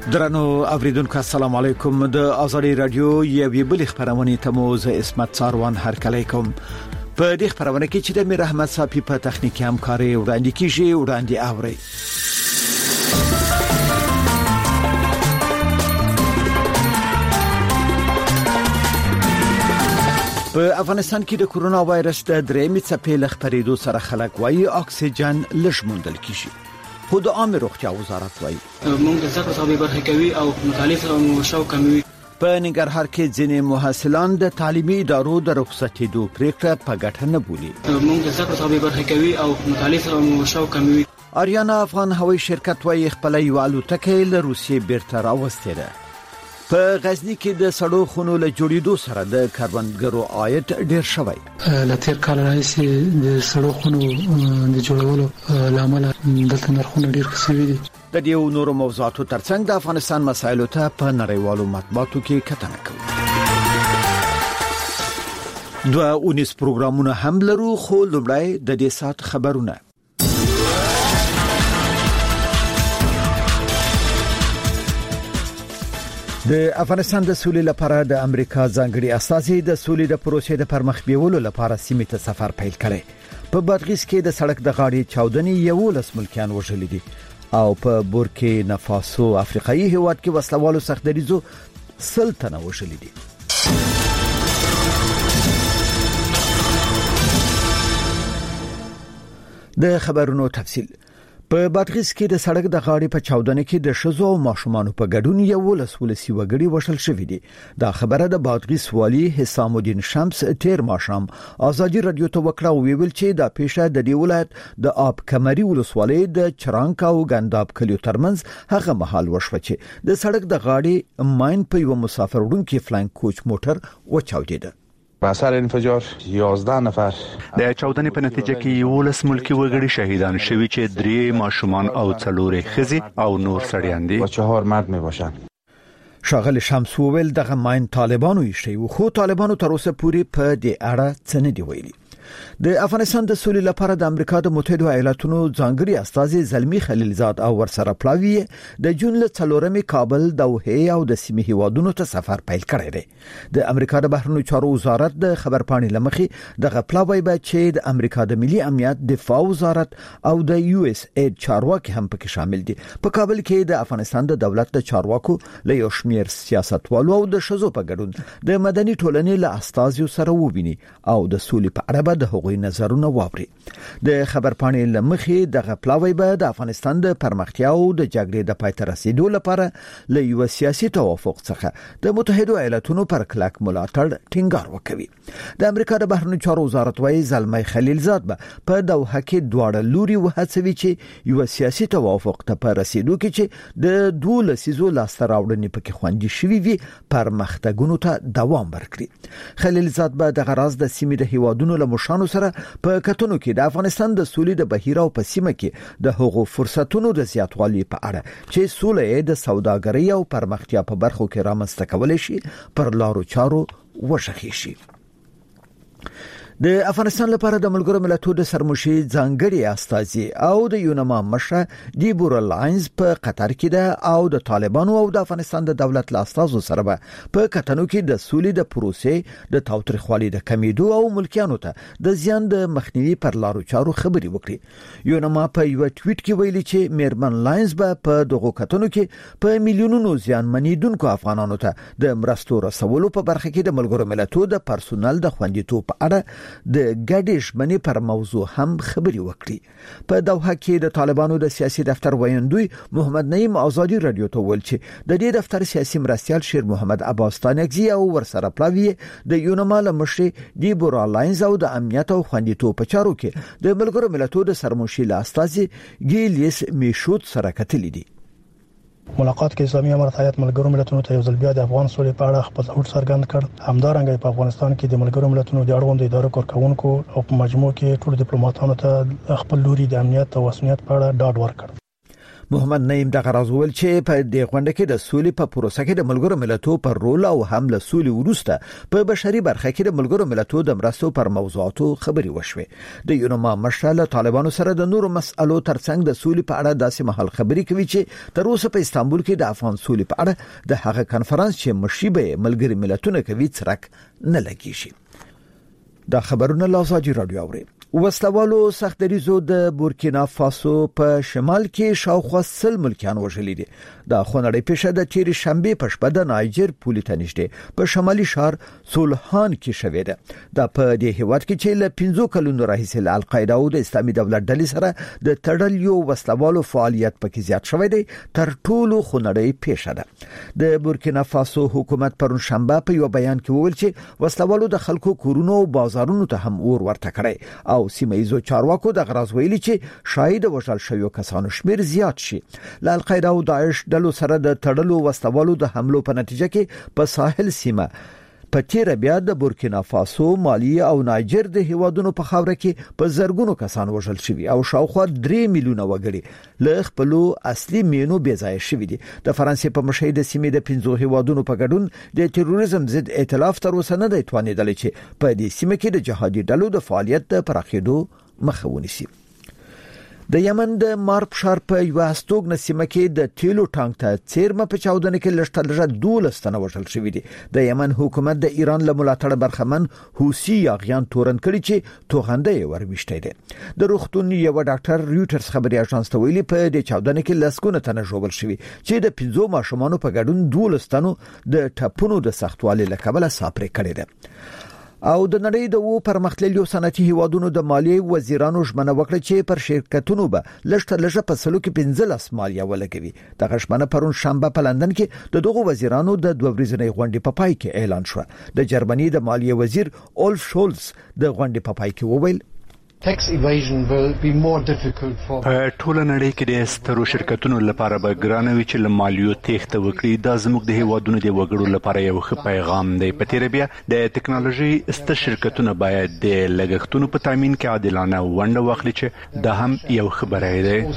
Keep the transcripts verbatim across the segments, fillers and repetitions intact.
درنو اوریدونکو السلام علیکم. د ازادي رادیو یوې بل خبرونه ته مو زه اسمت ساروان هرکلی کوم. په دې خبرونه کې چې د میر احمد صافي په تخنیکی همکاري وړاندې کیږي وړاندې اوري. په افغانستان کې د کورونا وایرس د درېمې څپې له خپرېدو سره خلک وايي اکسیجن لږ موندل کیږي. خو د عامه روغتیا وزارت وايي موږ د زکه صاحب برخه کوي او مختلف مشاو کوي. په ننګرهار کې ځینې محصلان د تعلیمي ادارو د رخصتېدو پریکړه په ګټه نه بولي. موږ د زکه صاحب برخه کوي او مختلف مشاو کوي. آریانا افغان هوایي شرکت وايي خپل یو الوتکه له روسیې بیرته راوستې ده. په غزنی کې د سړو خونو له جوړېدو سره د کاروانګرو عاید ډیر شوی. لاتیر کال راځي د سړو خونو د جوړولو لامل دلته نرخونه ډیر کسوي دي. د دې نورو موضوعاتو ترڅنګ د افغانستان مسایلو ته په نړیوالو مطبوعاتو کې کتنه کوو. دوه اونیس پروګرامونه هم لرو خو لومړی د دې سات خبرونه. د افغانستان د سولې لپاره د امریکا ځانګړي استازي د سولې د پروسې د پرمخ بیولو لپاره سیمې ته سفر پیل کړي. په بادغیس کې د سړک د غاړې چاودنې یو لس ملکیان وژل دي او په بورکینا فاسو افریقایي هیواد کې وسلوالو سختدریزو سلطنه وژل دي. د خبرونو تفصیل. په بادغیس کې د سړک د غاړې په چاودنه کې د شزو او ماشومان په ګډون یو لس ولسی وګړي وشل شوې دي. دا خبره د بادغیس والی حسام الدین شمس تیر ماشام ازادي رادیو ته وکړه او ویل چې دا پیښه د دې ولایت د آب کمري ولسوالۍ د چرانک او ګنداب کلیو ترمنځ هغه مهال وشوه چې د سړک د غاړې ماین په یو مسافر وړونکي فلانک کوچ موټر وچاودېده. په اثر انفجار یازده نفر د چاودنې په نتیجه کې یولس ملکی وګړي شهیدان شوي چې درې ماشومان او څلورې ښځې او نور سړیان دي و چهار مرد میباشند. شاغل شمس وویل دغه ماین طالبانو یې شوی خو طالبانو تر اوسه پورې په دې اړه څه نه دی ویلي. د افغانستان د سولې لپاره د امریکا د متحده ایالاتونو ځانګړي استازي زلمی خلیلزاد او ورسره پلاوی د جون له څلورمې کابل دوحه او د سیمې هیوادونو ته سفر پیل کړی دی. د امریکا د بهرنیو چارو وزارت د خبرپاڼې لمخې دغه پلاوی به چې د امریکا د ملي امنیت دفاع وزارت او د یو اس اید چارواکي هم پکې شامل دي. په کابل کې د افغانستان د دولت د چارواکو له یو شمېر سیاستوالو او د شزو په ګډون د مدني ټولنې له استازیو سره وویني او د سولې په اړه د هغوی نظرونه واوري. د خبرپاڼې لمخې دغه پلاوی به د افغانستان د پرمختیا او د جګړې د پای ته رسیدو لپاره له یو سیاسي توافق څخه د متحده ایالاتونو پر کلک ملاتړ ټینګار وکوي. د امریکا د بهرنیو چارو وزارت وايي زلمی خلیلزاد به په دوحه کې دواړه لوري وهڅوي چې یو سیاسي توافق ته پر رسیدو کې چې د دوه لسیزو لاسته راوړنې پکې خوندي شوي وي پرمختګونو ته دوام ورکړي. خلیلزاد به د غراز د سیمې د هیوادونو له مشانو سره په کتونو کې د افغانستان د سولې د بهیر او په سیمه کې د حقوقو فرصتونو د زیاتوالي په اړه چې سولې د سوداګرۍ او پرمختیا په برخو کې رامنځته کولای شي پر لارو چارو وشخي شي. د افغانستان لپاره د ملګرو ملتونو د سرمشي ځانګړي استازي او د یونما مشره دیبورا لاینز په قطر کې ده او د طالبانو او د افغانستان د دولت لاستازو سره به په کتنو کې د سولې د پروسې د تاوتریخوالي د کمیدو او ملکیانو ته د زیان د مخنیوي پر لارو چارو خبري وکړي. یونما په یو ټویټ کې ویلي چې میرمن لاینز به په دغه کتنو کې په میلیونونو زیان منیدونکو افغانانو ته د مرستو رسولو په برخه کې د ملګرو ملتونو د پرسونل د خوندیتوب په اړه د ګډې ژمنې پر موضوع هم خبري وکړي. په دوحه کې د طالبانو د سیاسي دفتر ویاندوی محمد نعیم ازادي رادیو ته ویل چې د دې دفتر سیاسي مرستیال شیر محمد عباس تانکزی او ورسره پلاوی د یونما له مشري دیبورا لاینز او د امنیت او خوندیتوب په چارو کې د ملګرو ملتونو د سرمشي لاستازي ګیلیس میشوت سره کتلې دي. ملاقات کې اسلامي امارت هیئت ملګرو ملتونو ته یو ځل بیا د افغان سولې په اړه خپل هوډ څرګند کړ. همدارنګه په افغانستان کې د ملګرو ملتونو د اړوند ادارو کارکونکو او په مجموع کې ټول ډیپلوماټانو ته خپل لوري د امنیت او وسنیت په اړه ډاډ ورکړ. محمد نعیم دغه راځول چې په دې غونډه کې د سولې په پروسه کې د ملګرو ملتونو پر رول او هم له سولې وروسته په بشري برخه کې د ملګرو ملتونو د مرستو پر موضوعاتو خبري وشوې. د یونما مشر له طالبانو سره د نورو مسألو ترڅنګ د سولې په اړه داسې مهال خبري کوي چې تر اوسه په استانبول کې د افغان سولې په اړه د هغه کانفرنس چې مشیبه ملګري ملتونو کوي څرک نه لګیږي. دا خبرونه لاساجي رادیو اوري. وسلوالو سختریزو د بورکینا فاسو په شمال کې شاوخوا سل ملکیان وژلي دي. د خونړۍ پیښه د تیر شنبه په شپه د نایجر پولي ته نږدې په شمالي شهر سولهان کې شوې ده. د په دې هیواد کې چې له پنځو کلونو راهیسې له القاعده او د اسلامي دولت ډلې سره د تړل یو وسلوالو فعالیت پکې زیات شوی دی تر ټولو خونړۍ پیښه ده. د بورکینا فاسو حکومت پرون شنبه په یو بیان کې وویل چې وسلوالو د خلکو کورونو او بازارونو ته هم اور ورته کړی او سیمه ایزو چارواکو د غراز ویلي چې شاید وژل شویو کسانو شمیر زیات شي. ل القاعده او داعش ډلو سره د تړلو وسلوالو د حملو په نتیجه کې په ساحل سیمه په تیر بیا د بورکینا فاسو، مالی او نایجر د هیوادونو په خاوره کې په زرګونو کسان وژل شوي او شاوخوا درې میلیونه وګړي له خپل اصلي مینو بې ځای شوي دي. د فرانسې په مشهد د سیمې د پنځو هیوادونو په ګډون د تروریزم ضد ائتلاف تر اوسه نه دی توانیدلی چې په دې سیمه کې د جهادي ډلو د فعالیت د پراخېدو مخه ونیسي. د یمن د مارب شهر په یو استوګ نسیمه کې د تیلو ټانک ته چیرمه په چاودنه کې لشتل لږه دولس تنه وژل شوي دي. د یمن حکومت د ایران له ملاتړ برخمن حوثي یاغیان تورن کړي چې توغنده یې وربشته دي. د روغتون یو ډاکټر ریوټرز خبري اژانس ته ویلي په دې چاودنه کې لسګونه تنه ژوبل شوي چې د پنځو ماشومانو په ګډون دولس تنو د ټپونو د سختوالي له کبله ساپرې کړي ده. او د نړۍ د و پرمختللو صنعتي هیوادونو د مالیې وزیرانو ژمنه وکړه چې پر شرکتونو به لږه لږه په سلو کې پنځلس مالیه ولګوي. دغه ژمنه پرون شنبه په لندن کې د دغو وزیرانو د دوه ورځنۍ غونډې په پای کې اعلان شو. د جرمني د مالیې وزیر اولف شولز د غونډې په پای کې وویل Tax evasion will be more difficult for په ټوله نړۍ کې د سترو شرکتونو لپاره به ګرانه وي چې له مالیو تېښته وکړي. دا زموږ د هیوادونو د وګړو لپاره یو ښه پیغام دی. په تیر بیا د ټکنالوژي ستر شرکتونه باید د لګښتونو په تامین کې عادلانه ونډه واخلي چې دا هم یو خبره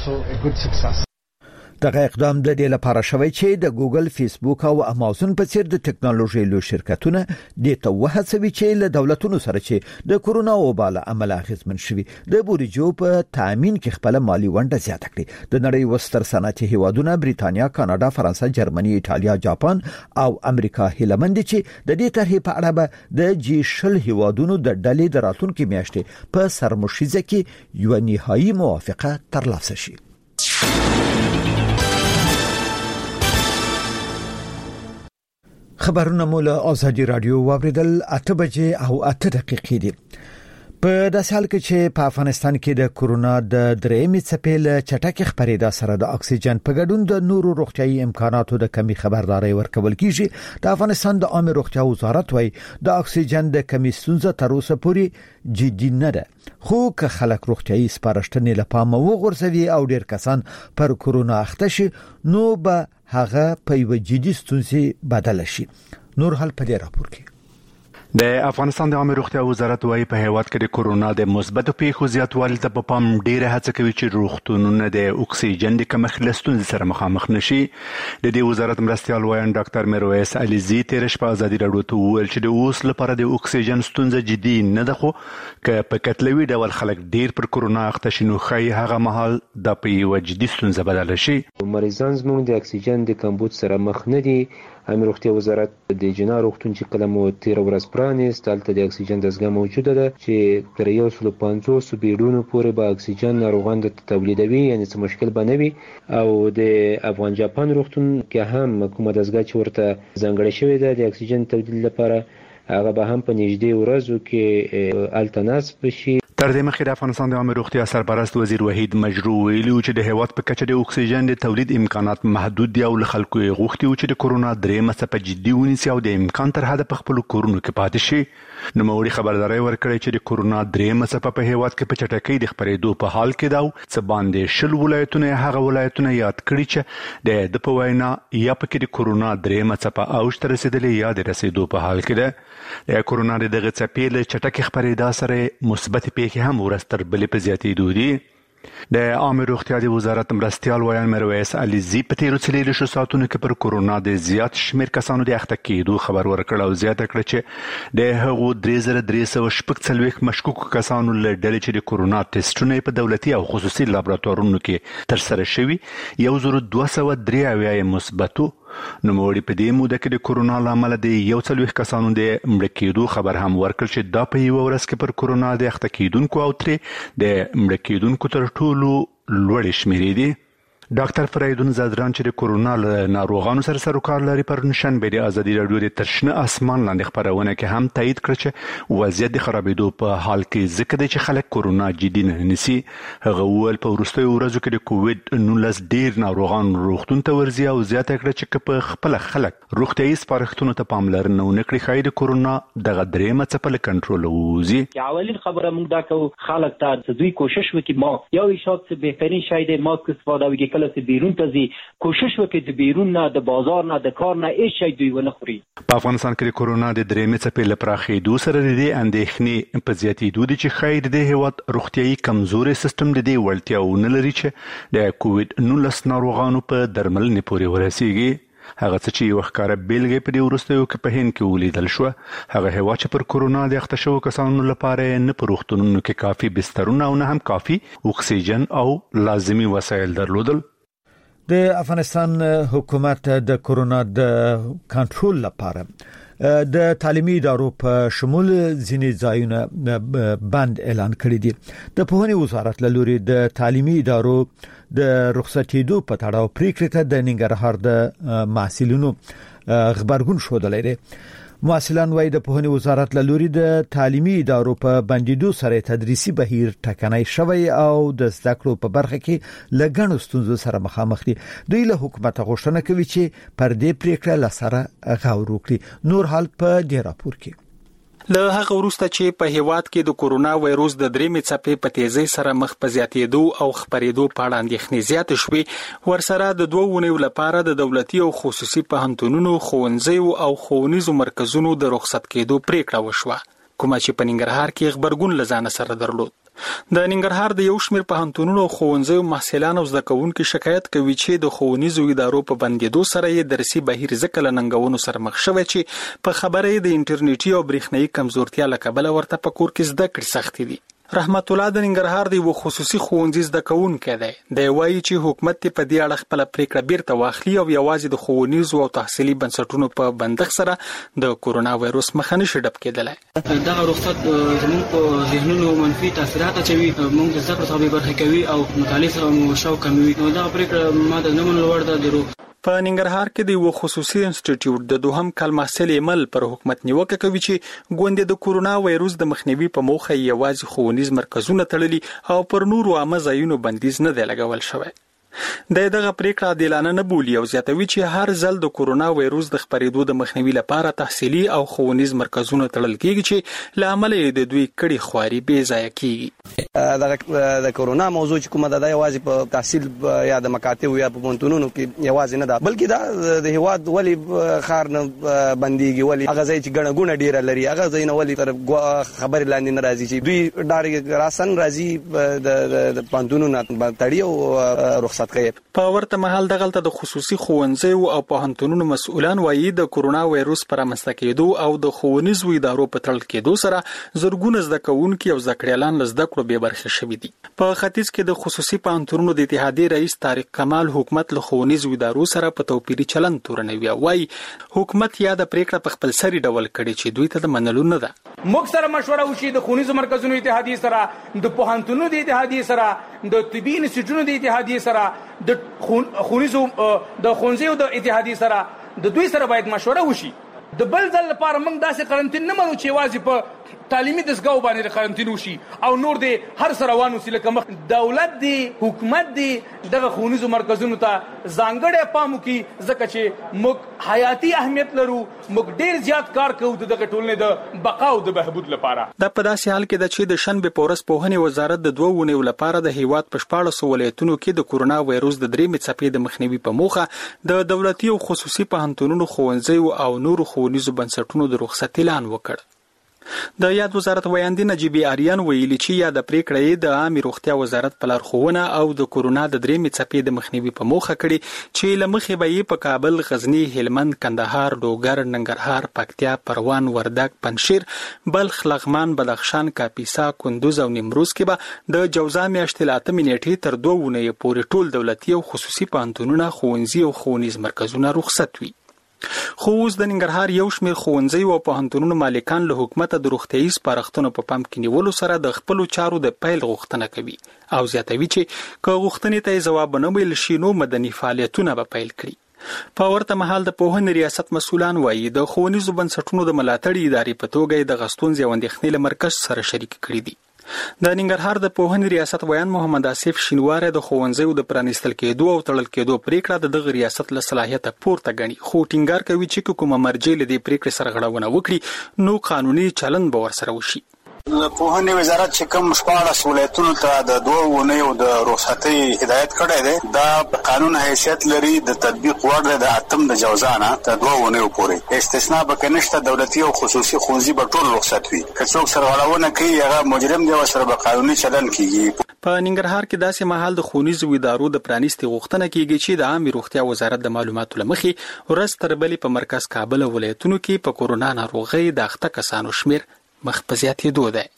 ده. دغه اقدام د دې لپاره شوی چې د ګوګل، فیسبوک او امازون په څیر د ټکنالوژي لوی شرکتونه د توهڅوي چې له دولتونو سره چې د کورونا وبا له امله اغیزمن شوي د بورجو په تامین کې خپل مالی ونډه زیاته کړي. د نړۍ وستر صنعتي هیوادونه بریتانیا، کاناډا، فرانسه، جرمني، ایټالیا، جاپان او امریکا هیلمند چې د دې طرحې په اړه به د جی شل هیوادونو د ډلې د راتلونکو میاشتې په سرمشیزه کې یو نهایی موافقه ترلاسه شي. خبرونه مول آزادی رادیو واوریدل اته بجې او اته دقیقې دي. په داسې حال کې چې په افغانستان کې د کورونا د درېمې څپې له چټکې خپرېدا سره د اکسیجن په ګډون د نورو روغتيایي امکاناتو د کمی خبرداري ورکول کیږي. د افغانستان د عامه روغتیا وزارت وايي د اکسیجن د کمی ستونزه تر اوسه پورې جدي نه ده، خو که خلک روغتيایي سپارښتنې له پامه وغورځوي او ډېر کسان پر کورونا اخته شي نو به هغه په یو جدي ستونزې بدل شي. نور حال په دې راپور کې د افغانستان د عامه روغتیا وزارت وايي په هیواد کې د کورونا د مثبتو پیښو زیاتوالي ته په پام ډیره هڅه کوي چې روغتونونه د اکسیجن د کمښت له ستونزې سره مخامخ نشي. د دې وزارت مرستیال وایي ډاکټر میرویس علیزي تیر شپه ازادي راډیو ته وویل چې د اوس لپاره د اکسیجن ستونزه جدي نه ده، خو که په کتلوي ډول خلک ډیر پر کورونا اخته شي نو خای هغه مهال د په یو جدي ستونزه بدل شي. مریضان زموږ د اکسیجن د کمبود سره مخ نه دي. عامه روغتیا وزارت د جنا روغتون چې کله مو تیر ورځ پرانیست دلته د اکسیجن دستګاه موجوده ده چې تر یو سل پنځوس بیډونو پورې به اکسیجن ناروغان د تولیدوي، یعنی څه مشکل به نه وي. او د افغان جاپان روغتون کې هم کومه دستګاه چې ورته ځانګړې شوې ده د اکسیجن تولید لپاره هغه به هم په نږدې ورځو کې التناس بشي. تر دې مخکې د افغانستان د عامه روغتیا سرپرست وزیر وحید مجروح ویلي چې د هیواد په کچه د اکسیجن د تولید امکانات محدود دي او له خلکو یې غوښتي چې د کورونا درېمه څپه جدي ونیسي او د امکان تر حده په خپلو کورونو کې پاتې شي. نوموړي خبرداری ورکړی چې د کورونا درېمه څپه په هیواد کې په چټکۍ د خپرېدو په حال کې ده او څه باندې شل ولایتونه هغه ولایتونه یاد کړي چې د د په وینا یا پکې د کورونا درېمه څپه اوج ته رسېدلې یا د رسېدو په حال کې ده. د کورونا د دغه څپې له چټکې خپرېدا سره مثبت پیښې هم ورځ تر بلې په زیاتېدو دي. د عامه روغتیا د وزارت مرستيال ویان مرویس علیزی په تیرو څلورو ساعتونو کې پر کورونا د زیات شمیر کسانو د اخته کېدو خبر ورکړ او زیاته کړ چې د هغو درې زره درې سوه شپږ څلوېښت مشکوک کسانو له ډلې چې د کورونا ټیسټونه په دولتي او خصوصي لابراتوارونو کې ترسره شوي یو زر دوه سوه درې اویا یې مثبتو. نوموړي په دې موده کې د کورونا له امله د یو څلوېښت کسانو د مړه کېدو خبر هم ورکړ چې دا په یوه ورځ کې پر کورونا د اخته کېدونکو او ترې د مړه کېدونکو تر ټولو لوړې شمیرې دي. ډاکټر فریدون زادران چې د کورونا له ناروغانو سره سروکار لري پر نشنبه د ازادي راډیو د ترشنه اسمان لاندې خبرونه کې هم تایید کړ چې وضعیت د خرابېدو په حال کې ذکر دی چې خلک کورونا جدي نه نیسي. هغه وویل په وروستیو ورځو کې د کووډ نولس ډېر ناروغان روغتون ته ورځي او زیاته کړه چې په خپل خلک روغتیايي سپارښتنو ته پاملرنه ونه کړي ښایي د کورونا دغه درېیمه څپه له کنټرول ووځي. اولین خبره موږ دا کوو خلک ته دوی کوشش وکړي ما یو شاید څه بهترین شی دی ماسک استفاده وکړي کله چې بیرون ته ځي کوشش وکړي د بیرون نه د بازار نه د کار نه هیڅ شی دوی ونه خوري. په افغانستان کې د کورونا د درېیمې څپې له پراخېدو سره د دې اندېښنې په زیاتېدو دي چې ښایي د دې هېواد روغتیايي کمزوري سیستم د دې وړتیا ونه لري چې د کووډ نولس ناروغانو په درملنې پورې ورسیږي. هغه څه چې یو ښکاره بیلګې په دې وروستیو کې په هند کې ولیدل شوه هغه هېواد چې پر کورونا د اخته شوو کسانو لپاره نه په روغتونونو کې کافي بسترونه او نه هم کافي اکسیجن او لازمي وسایل درلودل. د افغانستان حکومت د کورونا د کنټرول لپاره د تعلیمي ادارو په شمول ځینې ځایونه بند اعلان کړی دي. د پوهنې وزارت له لوري د تعلیمي ادارو د رخصتېدو په تړاو پریکړه ته د ننګرهار د محصلینو خبرګون ښودلی دی. محصلان وايي د پوهنې وزارت له لوري د تعلیمي ادارو په بندیدو سره تدریسي بهیر ټکنی شوی او د زده کړو په برخه کې لګڼو ستونزو سره مخامخ دي. دوی له حکومت غوښتنه کوي چې پر دې پریکړه لسره غور وکړي. نور حال په دې راپور کې له هغه وروسته چې په هیواد کې د کورونا وایروس د درېمې څپې په تیزی سره مخ په زیاتېدو او خپرېدو په اړه اندېښنې زیاتې شوې ورسره د دوه اونیو لپاره د دولتي او خصوصي پوهنتونونو ښوونځیو او ښوونیزو مرکزونو د رخصت کېدو پریکړه وشوه کومه چې په ننګرهار کې خبرګون لزان سره درلود. د ننګرهار د یو شمېر پوهنتونونو او ښوونځیو محصلان او زده کوونکي شکایت کوي چې د ښوونیزو ادارو په بندیدو سره یې درسي بهیر ځکه له ننګونو سره مخ شوی چې په خبره یې د انټرنیټي او برېښنایي کمزورتیا له کبله ورته په کور کې زده کړې سختې دي. رحمت الله د ننګرهار د یو خصوصي ښوونځي زده کوونکی دی. دی وایي چې حکومت په دې اړه خپله پریکړه بیرته واخلي او یوازې د ښوونیزو او تحصیلي بنسټونو په بندښت سره د کورونا وایروس مخه نشي ډب کېدلی. دغه رخصت زموږ په ذهنونو منفي تاثیرات اچوي موږ د زده کړو څخه بې برخې کوي او مطالعې سره مو شوق کموي. نو دغه پریکړه ما ته نه منلو وړ ده. د روغ په ننګرهار کې د یو خصوصي انسټیټیوټ د دوهم کال محصل ایمل پر حکومت نیوکه کوي چې ګوندې د کورونا وایروس د مخنیوي په موخه یوازې ښوونیز مرکزونه تړلي او پر نورو عامه ځایونو بندیز نه دی لګول شوی. د دغه پریکړه عادلانه نه بولي او زیاتوي چې هر ځل د کورونا وایروس د خپرېدو د مخنیوي لپاره تحصیلي او ښوونیز مرکزونه تړل کېږي چې له امله یې د دوی کړي خواري بې ځایه کېږي. د کورونا موضوع چې کومه ده یوازې په تحصیل یا د مکاتب یا په پوهنتونونو کې یوازې نه ده بلکې دا د هیواد ولې ښار نه بندېږي ولې هغه ځای چې ګڼه ګوڼه ډېره لري هغه ځایونه ولې تر خبرې لاندې نه راځي چې دوی ډارې راسن راځي د پوهنتونونو تړي او رخصت کوي. په ورته مهال دغلته د خصوصي ښوونځیو او پوهنتونونو مسؤلان وایي د کورونا وایروس پر رامنځته کېدو او د ښوونیزو ادارو په تړل کېدو سره زرګونه زده کوونکي او زده کړیالان له زده کړو بې برخې شوي دي. په ختیځ کې د خصوصي پوهنتونونو د اتحادیې رئیس طارق کمال حکومت له ښوونیزو ادارو سره په توپیري چلند تورنوي او وایي حکومت یا د پریکړه په خپل سري ډول کړي چې دوی ته د منلو نه ده. موږ سره مشوره وشي د ښوونیزو مرکزونو اتحادیې سره د پوهنتونونو د اتحادیې سره د طبي انسټیټیوټونو د اتحادیې سره د ښوونیزو د ښوونځیو د اتحادیې سره د دوی سره باید مشوره وشي. د بل ځل لپاره موږ داسې قرنطین نه منو چې یوازې په تعلیمي دستګاو باندې قرنطین وشي او نور دی هر سره روان وسي لکه مخ دولت دی حکومت دی دغه ښوونیزو مرکزونو ته ځانګړی پام وکړي ځکه چې موږ حیاتي اهمیت لرو موږ ډېر زیات کار کوو د دغه ټولنې د بقا او د بهبود لپاره. دا په داسې حال کې ده چې د شنبې په ورځ پوهنې وزارت د دوه اونیو لپاره د هیواد په شپاړسو ولایتونو کې د کورونا وایروس د درېیمې څپې د مخنیوي په موخه د دولتي او خصوصي پوهنتونونو ښوونځیو او نورو ښوونیزو بنسټونو د رخصت اعلان وکړ. د یاد وزارت ویاندې نجیبې آریان ویلي چې یا د پریکړې د عامه روغتیا وزارت په لارښوونه او د کورونا د درېمې څپې د مخنیوي په موخه کړي چې لمخې به په کابل، غزنی، هلمند، کندهار، لوګر، ننګرهار، پکتیا، پروان، وردګ، پنشیر، بلخ، لغمان، بدخشان، کاپیسا، کندوز او نیمروز کې به د جوزا میاشتې له اتمې نیټې تر دوه اونۍ پورې ټول دولتي او خصوصي پوهنتونونه، ښوونځي او ښوونیز مرکزونه رخصت وي. خو اوس د ننګرهار یو شمېر ښوونځي او پوهنتونونو مالکان له حکومت د روغتیايي سپارښتنو په پام کې نیولو سره د خپلو چارو د پیل غوښتنه کوي او زیاتوي چې که غوښتنې ته ځواب نه ویل شي نو مدني فعالیتونه به پیل کړي. په ورته مهال د پوهنې ریاست مسؤلان وایي د ښوونیزو بنسټونو د ملاتړ ادارې په توګه د غستونځ او اندېښنې له مرکز سره شریک کړي دي. د ننګرهار د پوهنې ریاست ویان محمد آصف شینواره د ښوونځیو د پرانیستل کېدو او تړل کېدو پریکړه د دغه ریاست له صلاحیته پورته ګڼي، خو ټینګار کوي چې کومه مرجع له دې پریکړې سره غړونه وکړي نو قانوني چلند به ورسره وشي. د پوهنې وزارت چې کوم شپاړس ولایتونو ته د دوه اونیو د رخصتۍ هدایت کړی دی دا په قانون حیثیت لري، د تطبیق وړ دی د اتم د جوزا نه تر دوه اونیو پورې. استثناء پکې نشته، دولتي او خصوصي ښوونځي به ټول رخصت وي. که څوک سرغړونه کوي هغه مجرم دی او سره به قانوني چلند کیږي. په ننګرهار کې داسې مهال د ښوونیزو ادارو د پرانیستي غوښتنه کیږي چې د عامه روغتیا وزارت د معلوماتو لمخې ورځ تر بلې په مرکز کابل او ولایتونو کې په کورونا ناروغۍ د اخته کسانو شمیر مخ په زیاتېدو دی.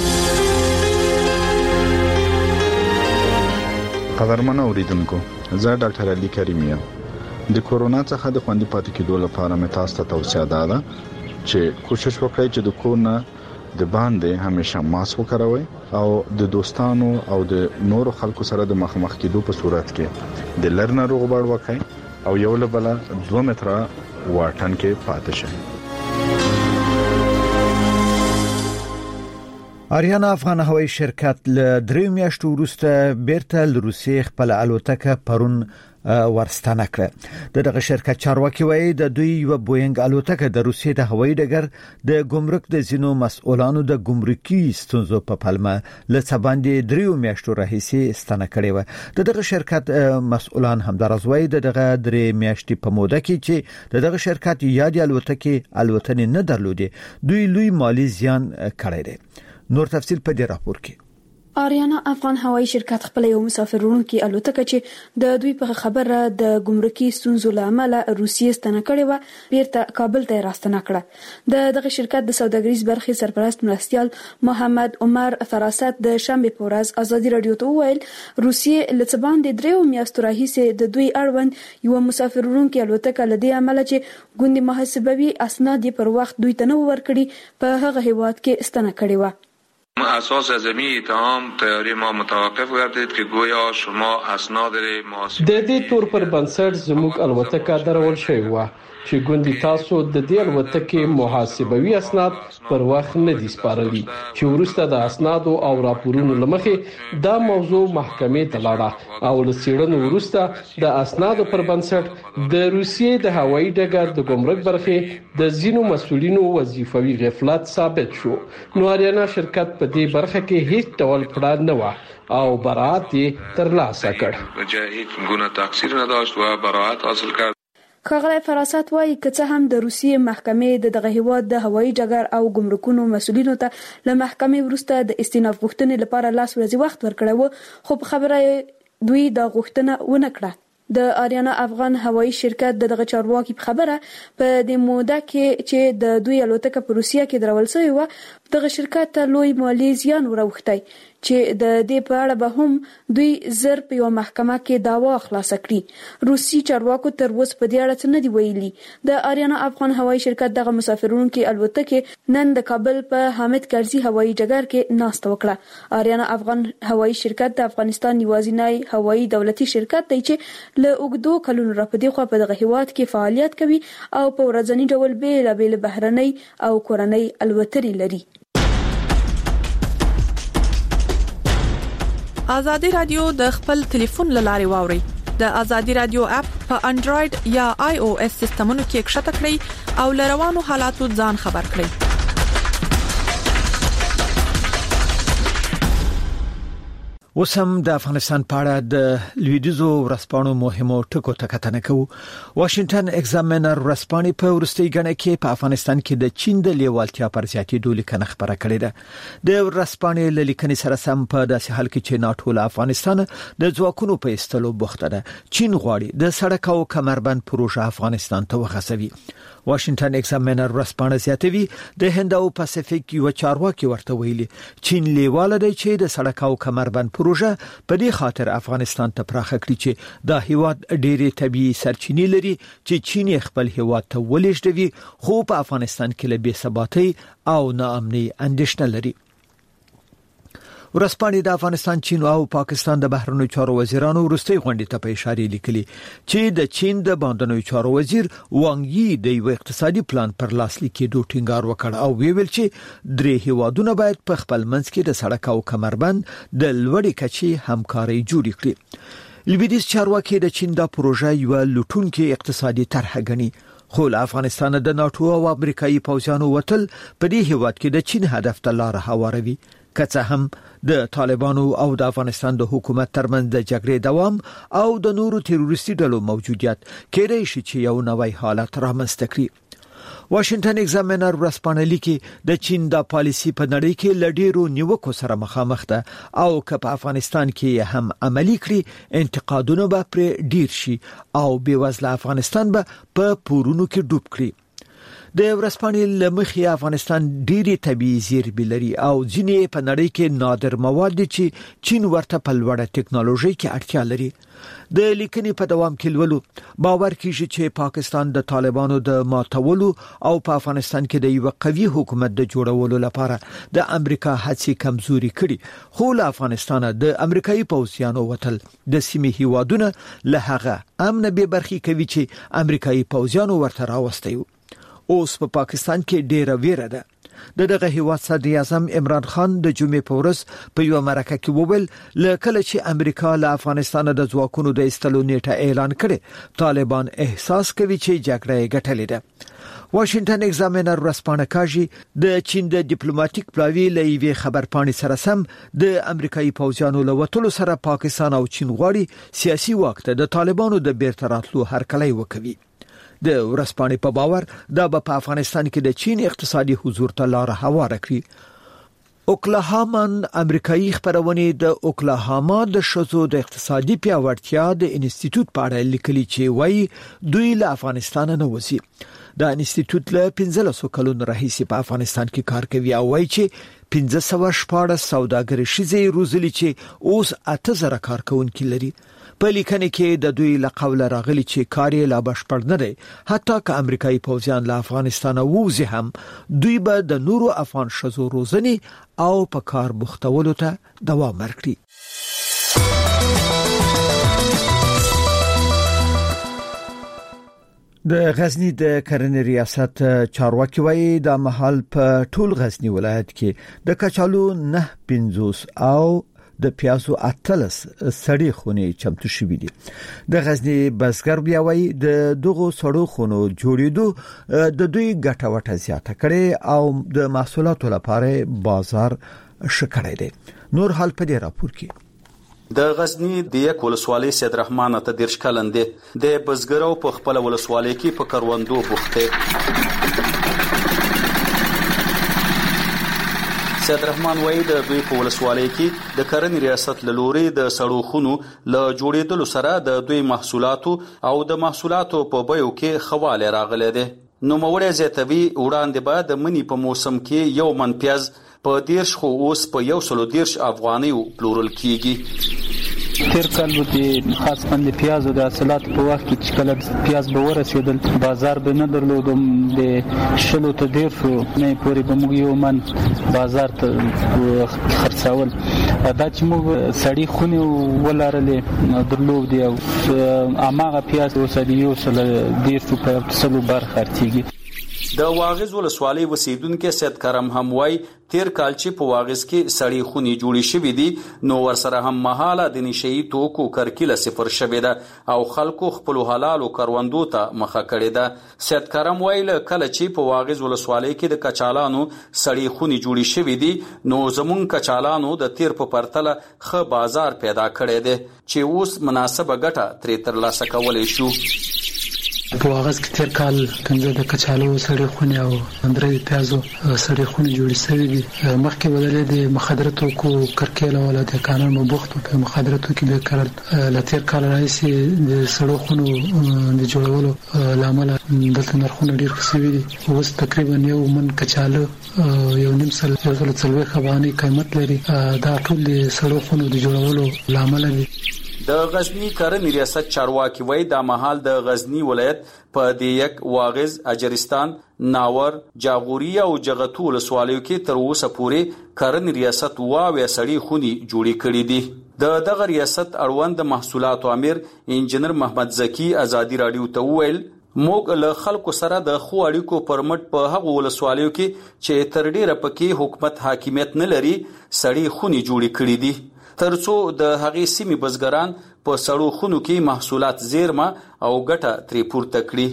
قدرمن اوریدونکو، زه ډاکټر علي کریم یم. د کورونا څخه د خوندي پاتې کېدو لپاره مې تاسو ته توصیه ده چې کوشش وکړئ چې د کورونه د باندې همیشه ماسک وکاروئ او د دوستانو او د نورو خلکو سره د مخامخ کېدو په صورت کې د لر ناروغ بار وکړئ او یو له بل دوه متره واټن کې پاتې شئ. آریانا افغان هوایی شرکت له درې میاشتو وروسته بیرته له روسیې خپل الوتکه پرون ورستانه کړه. دغه شرکت چارواکي وایي د دوی یو بوینګ الوتکه د روسیې د هوایي ډګر د ګمرک د زینو مسؤلانو د ګمرکي ستونزو په پلمه له څباندې درې میاشتو راهیسې ستانه کړې و. دغه شرکت مسؤلان همدارز وایي دغه درې میاشتې په موده کې چې دغه شرکت یاد الوتکه الوتنې نه درلودې دوی لوی مالی زیان کړی دی. نور تفصیل په دې راپور کې. آریانا افغان هوایی شرکت خپل یو مسافرونکو الوتکه چې د دوی په خبره د ګمرکي ستونزو لامل روسیې ستنه کړې و بیرته کابل ته راستنه کړه. د دغه شرکت د سوداګریز برخې سرپرست مرستیال محمد عمر فراست د شنبه په ورځ ازادي رادیو ته وویل روسیې له څه باندې درې میاشتو راهیسې د دوی اړوند یو مسافرونکو الوتکه لدی عمل چې ګوندي محاسبوي اسناد پر وخت دوی ته نه ورکړي په هغه هیواد کې ستنه کړې و. اساس زمینی اتهام تیاری ما متوقف گردید که گویا شما اسناد محاسبه د دې تور پر بنسټ زموږ الوتکه درول شوی و چې ګوندي تاسو د دې الوتکې محاسبوي اسناد پر وخت نه دي سپارلي چې ورسته د اسناد او راپورونو لمخې دا موضوع محکمې ته لاړه او له څېړنو ورسته د اسناد پر بنسټ د روسیې د هوایي ډګر د ګمرک برخې د زینو مسؤلینو وظیفوي غفلت ثابت شو. نو آریانا شرکت په دې برخه کې هیڅ ډول پړه نه و او برائت یې ترلاسه کړ. هیڅ ګونه تقصیر نه داشت و برائت حاصل کرد. خغله فراست وايي که هم د روسیې محکمې د دغه هیواد د هوایي ډګر او ګمرکونو مسؤلینو ته له محکمې وروسته د استیناف غوښتنې لپاره لاس ورځي وخت ورکړو خو په خبره دوی د غوښتنه ونه کړه. د آریانا افغان هوایی شرکت دغه چارواکي په خبره په دې موده کې چې د دوی الوتکه په روسیه کې درول شوی و دغه شرکت ته لوی مالی زیان وروختی چې د دې په اړه به هم دوی زر په یو محکمه کې دعوا خلاص کړي. روسي چارواکو تر اوسه په دې اړه څه نه دی ویلي. د آریانا افغان هوایی شرکت دغه مسافرونکو الوتکه نن د کابل په حامد کرزي هوایی ډګر کې ناست وکړه. آریانا افغان هوایی شرکت د افغانستان یوازینی هوایی دولتي شرکت دی چې له اوګدو کلونو راپدې خو په دغه هیواد کې فعالیت کوي او په ورځنی ډول به له بهرنۍ او کورنۍ الوتنې لري. ازادي رادیو د خپل ټلیفون لاري واوري. د ازادي رادیو اپ په انډراید یا آی او اس سیستمونو کې ښکته کړئ او لروانو حالاتو ځان خبر کړئ. وسم د افغانستان په اړه د لویدیزو ورځپاڼو مهمو ټکو ته کتنه کوو. واشنگټن ایگزامینر ورځپاڼې په ورستۍ غڼه کې په افغانستان کې د چین د لیوالتیا پر زیاتېدو لیکنه خبره کړې ده. د ورځپاڼې له لیکنې سره سم په داسې حال کې چې ناټو له افغانستان د ځواکونو په ایستلو بوخته ده. چین غواړي د سړک او کمربند پروژه افغانستان ته وغځوي. واشنگټن ایگزامینر ورځپاڼه زیاتوي د هند او پاسفیک یو چارواکي ورته ویلي چین لیواله دی چې د سړک او کمربند پروژه په دې خاطر افغانستان ته پراخه کړي چې د هیواد ډېری طبيعي سرچینې لري چې چین خپل هیواد ته ولېږدوي خو په افغانستان کې له بې ثباتۍ او ناامنۍ اندېښنه لري. ورځپاڼې د افغانستان، چین او پاکستان د بهرنیو چارو وزیرانو وروستۍ غونډې ته په اشاره لیکلي چې د چین د باندنیو چارو وزیر وانګ یي د یو اقتصادي پلان پر لاسلیک کېدو ټینګار وکړ او ویل چې درې هیوادونه باید په خپل منځ کې د سړک او کمربند د لوړې کچې همکاري جوړ کړي. لویدیز چارواکي د چین د پروژې یو لټونکي اقتصادي طرح غني خو له افغانستان د ناتو او امریکایي پوځیانو وتل په دې هیواد کې د چین هدف ته لار هواروي. که څه هم د طالبانو او د افغانستان د حکومت ترمنځ د جګړې دوام او د نورو تروریستي ډلو موجودیت کېدای شي چې یو نوی حالت رامنځته کړي. واشنگټن ایگزامینر ورځپاڼه لیکي د چین د پالیسي په نړۍ کې لډیرو نیوکو سره مخامخ ده او که په افغانستان کې هم عملی کړي انتقادونه به پر ډیر شي او بېوزله افغانستان به په پورونو کې ډوب کړي. د ورځپاڼې لمخې افغانستان ډېری طبيعي زیرمې لري او ځینې په نړۍ کې نادر مواد چې چین ورته په لوړه ټکنالوژي کې اړتیا لري. د لیکنې په دوام کې لولو باور کیږي چې پاکستان د طالبانو د ماتولو او په افغانستان کې د یو قوي حکومت د جوړولو لپاره د امریکا هڅې کمزوري کړي خو له افغانستان د امریکایي پوځیانو وتل د سیمې هیوادونه له هغه امن به برخي کوي چې امریکایي پوځیانو ورته راوستي. اوس په پا پاکستان کې ډېره ویره ده. د دغه هیواد صدر اعظم عمران خان د جمعې په ورځ په یو مرکه کې وویل لکه چې امریکا له افغانستان د ځواکونو د ایستلو نیټه اعلان کړي طالبان احساس کوي چې جګړه یې ګټلې ده. واشنگټن ایگزامینر ورځپاڼه کاږي د چین د ډیپلوماټیک پلاوی له یوې خبرپاڼې سره سم د امریکایي پوځیانو له وټلو سره پاکستان او چین غواړي سیاسي واک ته د طالبانو د بیرته راتلو هرکلی وکوي. د ورځپاڼې په باور دا به په افغانستان کې د چین اقتصادي حضور ته لار هواره کړي. اوکلاهامان امریکایي خبرونه د اوکلاهاما د شذو د اقتصادي پیاوړتیا د انسټیټیوټ په اړه لیکلي چې وایي دوی له افغانستان نه وځي. دا انسټیټیوټ له پنځلسو کلونو راهیسې په افغانستان کې کار کوي او وایي چې پنځه سوه شپاړس سوداګري شیزې روزلي چې اوس اته زره کارکونکي لري. په لیکنه کې د دوی له قوله راغلي چې کار یې لا بشپړ نه دی. حتی که امریکایي پوځیان له افغانستان ووځي هم دوی به د نورو افغان شذو روزنی او په کار بوختولو ته دوام ورکړي. د غزنی د کرنې ریاست چارواکي وایي د محل په ټول غزنی ولایت کې د کچالو نه پنځوس او د پیازو اتلس سړې خونې چمتو شوې دي. د غزنی بزګر بیا وایي د دغو سړو خونو جوړېدو د دوی ګټه وټه زیاته کړي او د محصولاتو لپاره بازار شکړې دي. نور حال په دې راپور کې د غزنی د یک ولسوالۍ سید رحمان ته دیرش کلندې د بزګرو په خپل ولسوالۍ کې په کروندو بوخته. سید رحمان وایي د دوی په ولسوالۍ کې د کرنې ریاست له لوري د سړو خونو له جوړېدلو سره د دوی محصولاتو او د محصولاتو په بیو کې خواله راغله ده. نو موړې زیاتوي وړاندې به د منی په موسم کې یو من پیاز په دیرش خو اوس په یو سلو دیرش افغاني پلورل کیږي. تیر کال به خاص باندې پیاز او د حاصلات په وخت کې چې کله پیاز به ورسېدل بازار به نه درلودم د شلو ته ډیر شو نه پورې به موږ یو من بازار ته خرڅاول. دا چې موږ سړی خونی ولارلې درلود دی او اماغه پیاز اوس د یو سل ډیر شو په سلو بار خرڅيږي. د واغز ولسوالۍ وسیدونکو سید کرم هم وای تیر کال چې په واغز کې سړی خونی جوړی شوې دي نو ورسره هم مهاله د نشئی توکو کرکله صفر شوې ده او خلکو خپل حلال او کروندو ته مخه کړې ده. سید کرم وای له کله چې په واغز ولسوالۍ کې د کچالانو سړی خونی جوړی شوې دي نو زمون کچالانو د تیر په پرتله خ بازار پیدا کړی دی چې اوس مناسبه ګټه ترې ترلاسه کولای شو. په واغز کې تیر کال کنځه د کچالو سړی خونی او اندرې پیازو سړی خونی جوړی شوی دي. مخکې بدلې د مخدراتو کو کرکیله ولا د قانون مبوخت په مخدراتو کې به کار لتیر کال راځي د سړو خونو د جوړولو لامل دلته نرخونه ډیر خسوي دي. اوس تقریبا یو من کچالو یو نیم سل یو سل څلوي خباني قیمت لري. دا ټول د سړو خونو د جوړولو لامل دي. د غزنی کرنی ریاست چارواکي وای د مهال د غزنی ولایت په د یک واغز اجرستان ناور جاغوري او جغتو ولسوالیو کې تر اوسه پورې کرنی ریاست واوې سړی خونی جوړی کړی دي. د دغه ریاست اړوند محصولات امیر انجنیر محمد زکی ازادي رادیو ته ویل موږ له خلکو سره د خو اړیکو پرمټ په هغه ولسوالیو کې چې تر ډیره پکې حکومت حاکمیت نه لري سړی خونی جوړی کړی دي ترڅو د هغې سیمې بزګران په سړو خونو کې محصولات زیرمه او ګټه ترې پورته کړي.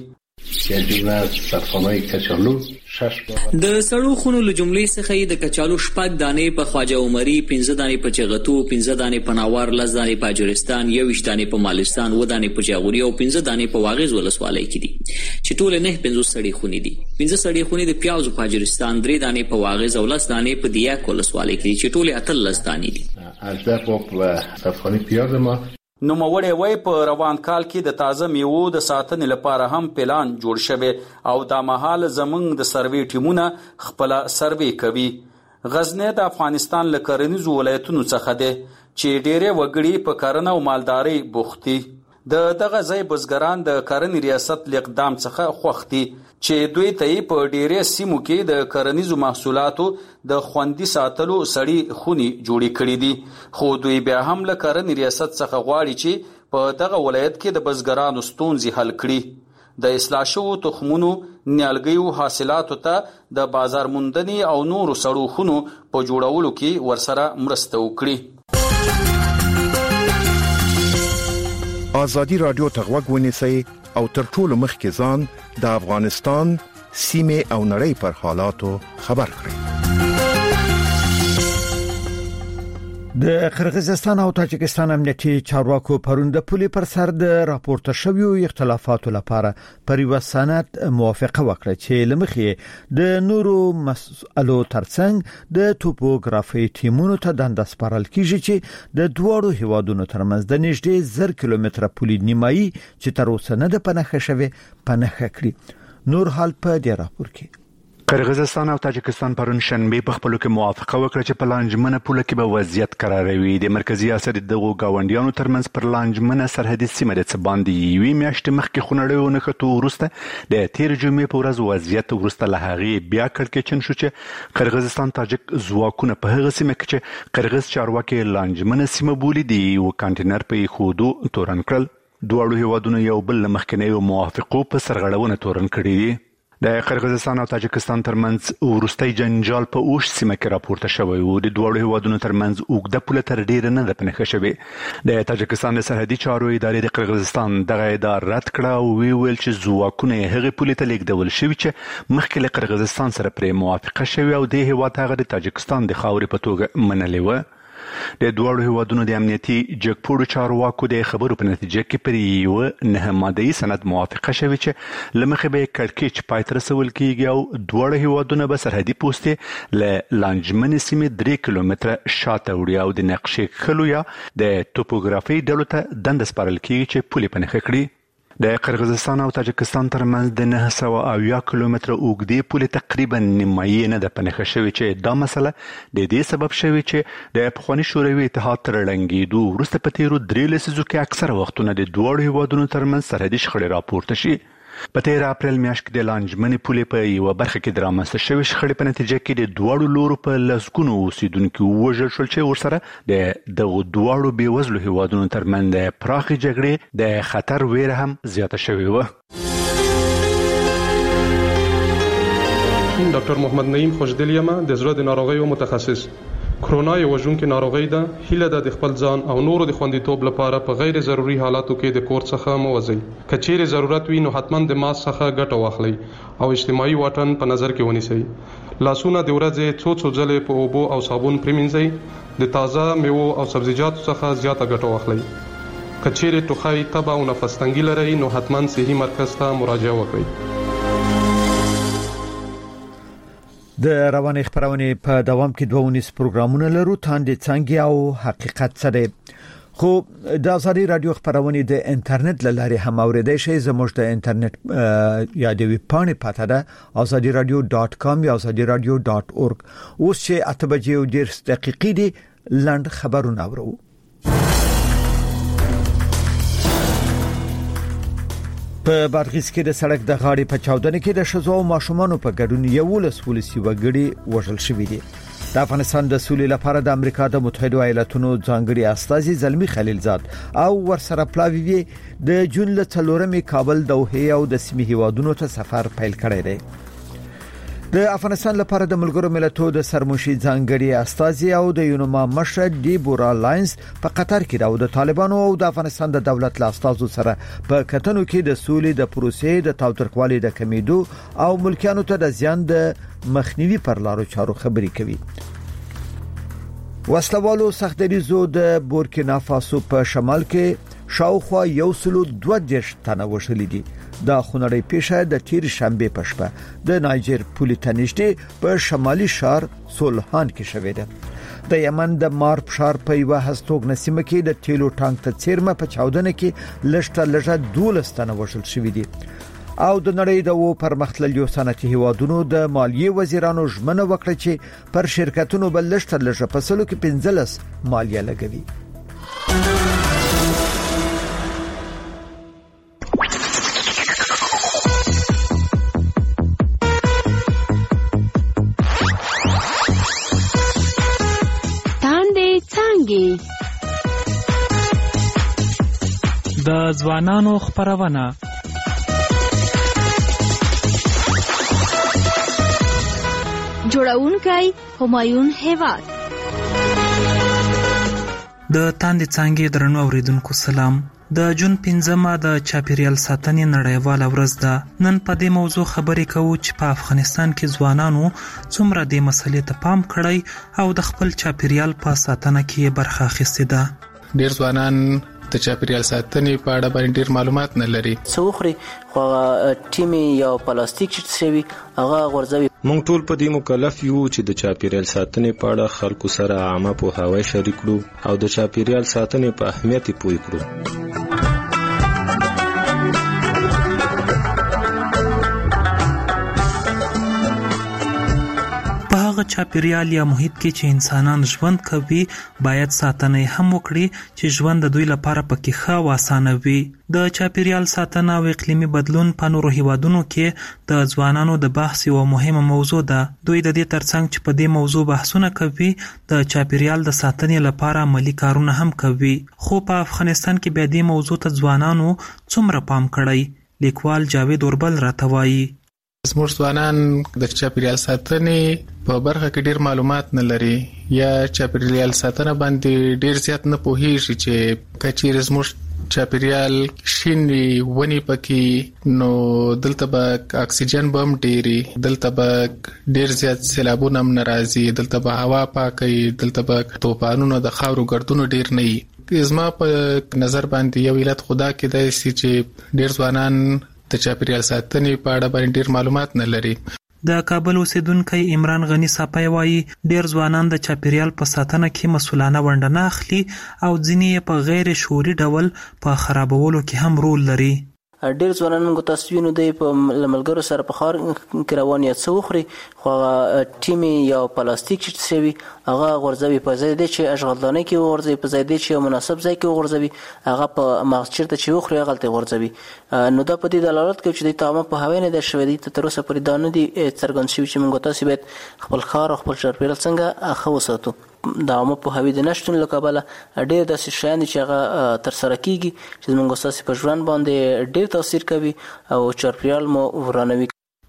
د سړو خونو له جملې څخه د کچالو شپږ دانې په خواجه عمري، پنځه دانې په چغتو، پنځه دانې په ناور، لس دانې په اجرستان، یوویشت دانې په مالستان، اووه دانې په جاغوري او پنځه دانې په واغز ولسوالۍ کې دي چې ټول نه پنځوس سړې خونې دي. پنځه سړې خونې د پیازو په اجرستان، درې دانې په واغز او لس دانې په دیاک ولسوالۍ کې دي چې ټول اتلس دانې دي. نو موړې وای په روان کال کې د تازه میوو د ساتنې لپاره هم پلان جوړ شوی او د مهال زمنګ د سروې ټیمونه خپل سروې کوي. غزنی د افغانستان له کرنیزو ولایتونو څخه دی چې ډېرې وګړي په کرنه او مالدارۍ بوختي. د دغه ځای بزګران د کرنې ریاست له اقدام څخه خوښ دي چې دوی ته په ډېرې سیمو کې د کرنیزو محصولاتو د خوندي ساتلو سړی خونی جوړی کړی دي. خو دوی بیا هم له کرنې ریاست څخه غواړي چې په دغه ولایت کې د بزګرانو ستونزې حل کړي. د اصلاح شوو تخمونو نیالګیو حاصلاتو ته د بازار موندنې او نورو سړو خونو په جوړولو کې ورسره مرسته وکړي. آزادی رادیو ته غوږ ونیسئ او تر ټولو مخکې ځان د افغانستان سیمې او نړۍ پر حالاتو خبر کړئ. د قرغیزستان او تاجکستان امنیتي چارواکو پرون د پولي پر سر د راپورته شویو اختلافاتو لپاره پر یو سند موافقه وکړه چې لمخې د نورو مسئلو ترڅنګ د توپوګرافي ټیمونو ته دنده سپارل کیږي چې د دوړو هیوادونو ترمنځ د نږدې زر کیلومتره پولي نیمایي چې تر اوسه نه د پنهخه شوی پنهخه کړي. نور حال په دې راپور کې قرغیزستان او تاجکستان پرون شنبه په خپلو کې موافقه وکړه چې په لانجمنه پوله کې به وضعیت قراروي. د مرکزی اسیا دغه گاونډیانو ترمنځ پر لانجمنه سرحدي سیمه د څباندې یوې میاشتې مخکې خونړیو نښتو وروسته د تیر جمعې په ورځ وضعیت وروسته له هغې بیا کړکېچن شو چې قرغیزستان تاجک ځواکونه په هغه سیمه کې چې قرغیز چارواکي لانجمنه سیمه بولي د یو کانټینر په ایښودو تورن کړل. دواړو هیوادونو یو بل له مخکینیو موافقو په سرغړونه تورن کړي دي. د قرغیزستان او تاجکستان ترمنځ وروستي جنجال په اوش سیمه کې راپورته شوی و. د دوه هیوادونو ترمنځ اوږده پوله تر ډیره نه ده پنهخه شوې. د تاجکستان د سرحدي چارو ادارې د قرغیزستان دغه ادعا رد کړه او ویل چې ځواکونه یې هغې پولې ته لیږدول شوي چې مخکې له قرغیزستان سره پرې موافقه شوې او د هیواد هغه د تاجکستان د خاورې په توګه منلې وه. د دوه هیوادونو د امنیتي جګپوړو چارواکو د خبرو په نتیجه کې پر یو نه ماده‌ای سند موافقه شوې چې لمخې به کړکېچ پای ته رسول کیږي او دوه هیوادونه به سرحدي پوستې له لانجمنې سیمې درې کیلومتره شاته وړي او د نقشې کښلو یا د توپوګرافي ډلو ته دنده سپارل کیږي چې پولې پنهخه کړي. د قرغیزستان او تاجکستان ترمنځ د نه سوه اویا کیلومتره اوږدې پولې تقریبا نیمایي نه ده پنهخه شوې چې دا مسله د دې سبب شوې چې د پخواني شوروي اتحاد تر ړنګېدو وروسته په تیرو درې لسیزو کې اکثره وختونه د دواړو هیوادونو ترمنځ سرحدي شخړې راپورته شي. په تیر اپریل میاشت کې د لانجمنې پولې په یوه برخه کې د رامنځته شوې شخړې په نتیجه کې د دواړو لورو په لسګونو اوسېدونکي ووژل شول چې ورسره د دغو دواړو بېوزلو هیوادونو ترمنځ د پراخې جګړې د خطر ویره هم زیاته شوې وه. ډاکټر محمد نعیم خوشدلیمه د زړه د ناروغیو متخصص. کرونا یو وژونکې ناروغي ده. هیله ده د خپل ځان او نورو د خوندیتوب لپاره په غیر ضروري حالاتو کې د کور څخه مه وځئ. که چیرې ضرورت وي نو حتما د ماسک څخه ګټه واخلئ او اجتماعي واټن په نظر کې ونیسئ. لاسونه د ورځې څو څو ځلې په اوبو او صابون پریمنځئ. د تازه میوو او سبزیجاتو څخه زیاته ګټه واخلئ. که چیرې ټوخی، تبه او نفس تنګي لرئ نو حتما صحي مرکز ته مراجعه وکړئ. د رواني خبرونه په دوام کې دوه ونیس پروګرامونه لرو، تاندې څنګه او حقیقت سره. خو د ازادي رادیو خبرونه د انټرنیټ لاره هم اوریدای شئ. زموږ د انټرنیټ یا د ویب پاڼې پته ده azadi radio dot com یا azadi radio dot org. اوس چې اته بجې او ډیر دقیقې دي لاند خبرونه اورو. په بادغیس کې د سړک د غاړې په چاودنه کې د شزو او ماشومان په ګډون یو ولسولسي وګړي وژل شوی دي. د افغانستان د سولې لپاره د امریکا د متحده ایالاتونو ځانګړي استازي زلمی خلیلزاد او ورسره پلاوی د جون له څلورمې کابل دوحه او د سیمې هیوادونو ته سفر پیل کړی دی. د افغانستان لپاره د ملګرو ملتونو د سرمشي ځانګړي استازي او د یونما مشر دیبورا لاینز په قطر کې راو د طالبانو او د افغانستان د دولت له استازو سره په کتنو کې د سولې د پروسې د تاوتریخوالي د کمیدو او ملکیانو ته د زیان د مخنیوي پر لارو چارو خبرې کوي. وسلوالو سختریزو د بورکینا فاسو په شمال کې شاوخوا یو سلو دوه دیش تنه وشلې دي. دا خونړی پیښه د تیر شنبه په شپه د نایجر پولیټا نږدې په شمالي شهر سولهان کې شوې ده. د یمن د مارب شهر په یو هستوګ نسیمه کې د ټیلو ټانک ته چیرمه په چاودنه کې لشته لږه دولس تنه وشل شوې دي. او د نړۍ د و پرمختللو صنعتي هیوادونو د مالیې وزیرانو ژمنه وکړه چې پر شرکتونو بل لشته لږه په سلو کې پنځلس مالیه لګوي. د ځوانانو خبرونه جوړونکي همایون هیواد. د تاندې څنګه درنو اوریدونکو سلام. د جون پنځمه د چاپیریال ساتنې نړیواله ورځ ده. نن په دې موضوع خبرې کوو چې په افغانستان کې ځوانانو څومره د مسلې ته پام کړی او د خپل چاپیریال په ساتنه کې برخه اخیستې ده. ډیر ځوانان د چاپیریال ساتنې په اړه باندې ډیر معلومات نه لري. څوخري خو ټیمي یا پلاستیک چې شوی هغه غورځوي. مونږ ټول په دې مکلف یو چې د چاپیریال ساتنې په اړه خلکو سره عامه پوهاوی شریک کړو او د چاپیریال ساتنې په اهمیت پوه کړو. چاپیریال یا محیط کې چې انسانان ژوند کوي باید ساتنه هم وکړي چې ژوند د دوی لپاره پکې ښه او اسانه وي. د چاپیریال ساتنه او اقلیمي بدلون په نورو هیوادونو کې د ځوانانو د بحث یو مهمه موضوع ده. دوی د دې ترڅنګ چې په دې موضوع بحثونه کوي د چاپیریال د ساتنې لپاره عملی کارونه هم کوي. خو په افغانستان کې بیا دې موضوع ته ځوانانو څومره پام کړی؟ لیکوال جاوید اوربل راته وایي. زموږ ځوانان د چاپیریال ساتنې په برخه کې ډیر معلومات نه لري یا چاپیریال ساتنه باندې ډیر زیات نه پوهیږي چې کچیر زموږ چاپیریال شینی ونی پکې نو دلته به اکسیجن بم ډیری، دلته به ډیر زیات سیلابونه هم ناراضي، دلته به هوا پاکي، دلته به طوفانونو د خاورو ګردونو ډیر نه وي. زما په نظر باندې یو علت خدا کې دی چې ډیر ځوانان د چاپیریال ساتنې په اړه باندې ډیر معلومات نه لري. د کابل اوسیدونکو عمران غنی صاحب وایي ډیر ځوانان د چاپیریال په ساتنه کې مسؤلانه ونډه نه اخلي او ځینې په غیر شعوري ډول په خرابولو کې هم رول لري. ډیر ځوانان موږ تاسو وینو دی په ملګرو سره په خار کې روان یا څوخري خو ټیمي یا پلاستیک چې شوی هغه غورځوي په ځای دی چې اشغالدانه کې غورځوي په ځای دی چې مناسب ځای کې غورځوي هغه په مغز چیرته چې وخوري غلطي غورځوي. نو دا په دې دلالت کوي چې د تمام په هوا نه د شوی دی تر اوسه پرې دانه دي څرګند شوی چې موږ تاسو باید خپل خار او خپل چاپیریال څنګه اخو وساتو. د عامه پوهاوی د نشټون له کبله ډېر داسې شیان چې هغه ترسره کیږي چې موږ تاسو په ژوند باندې ډېر تاثیر کوي او چاپیریال مو ورانوي.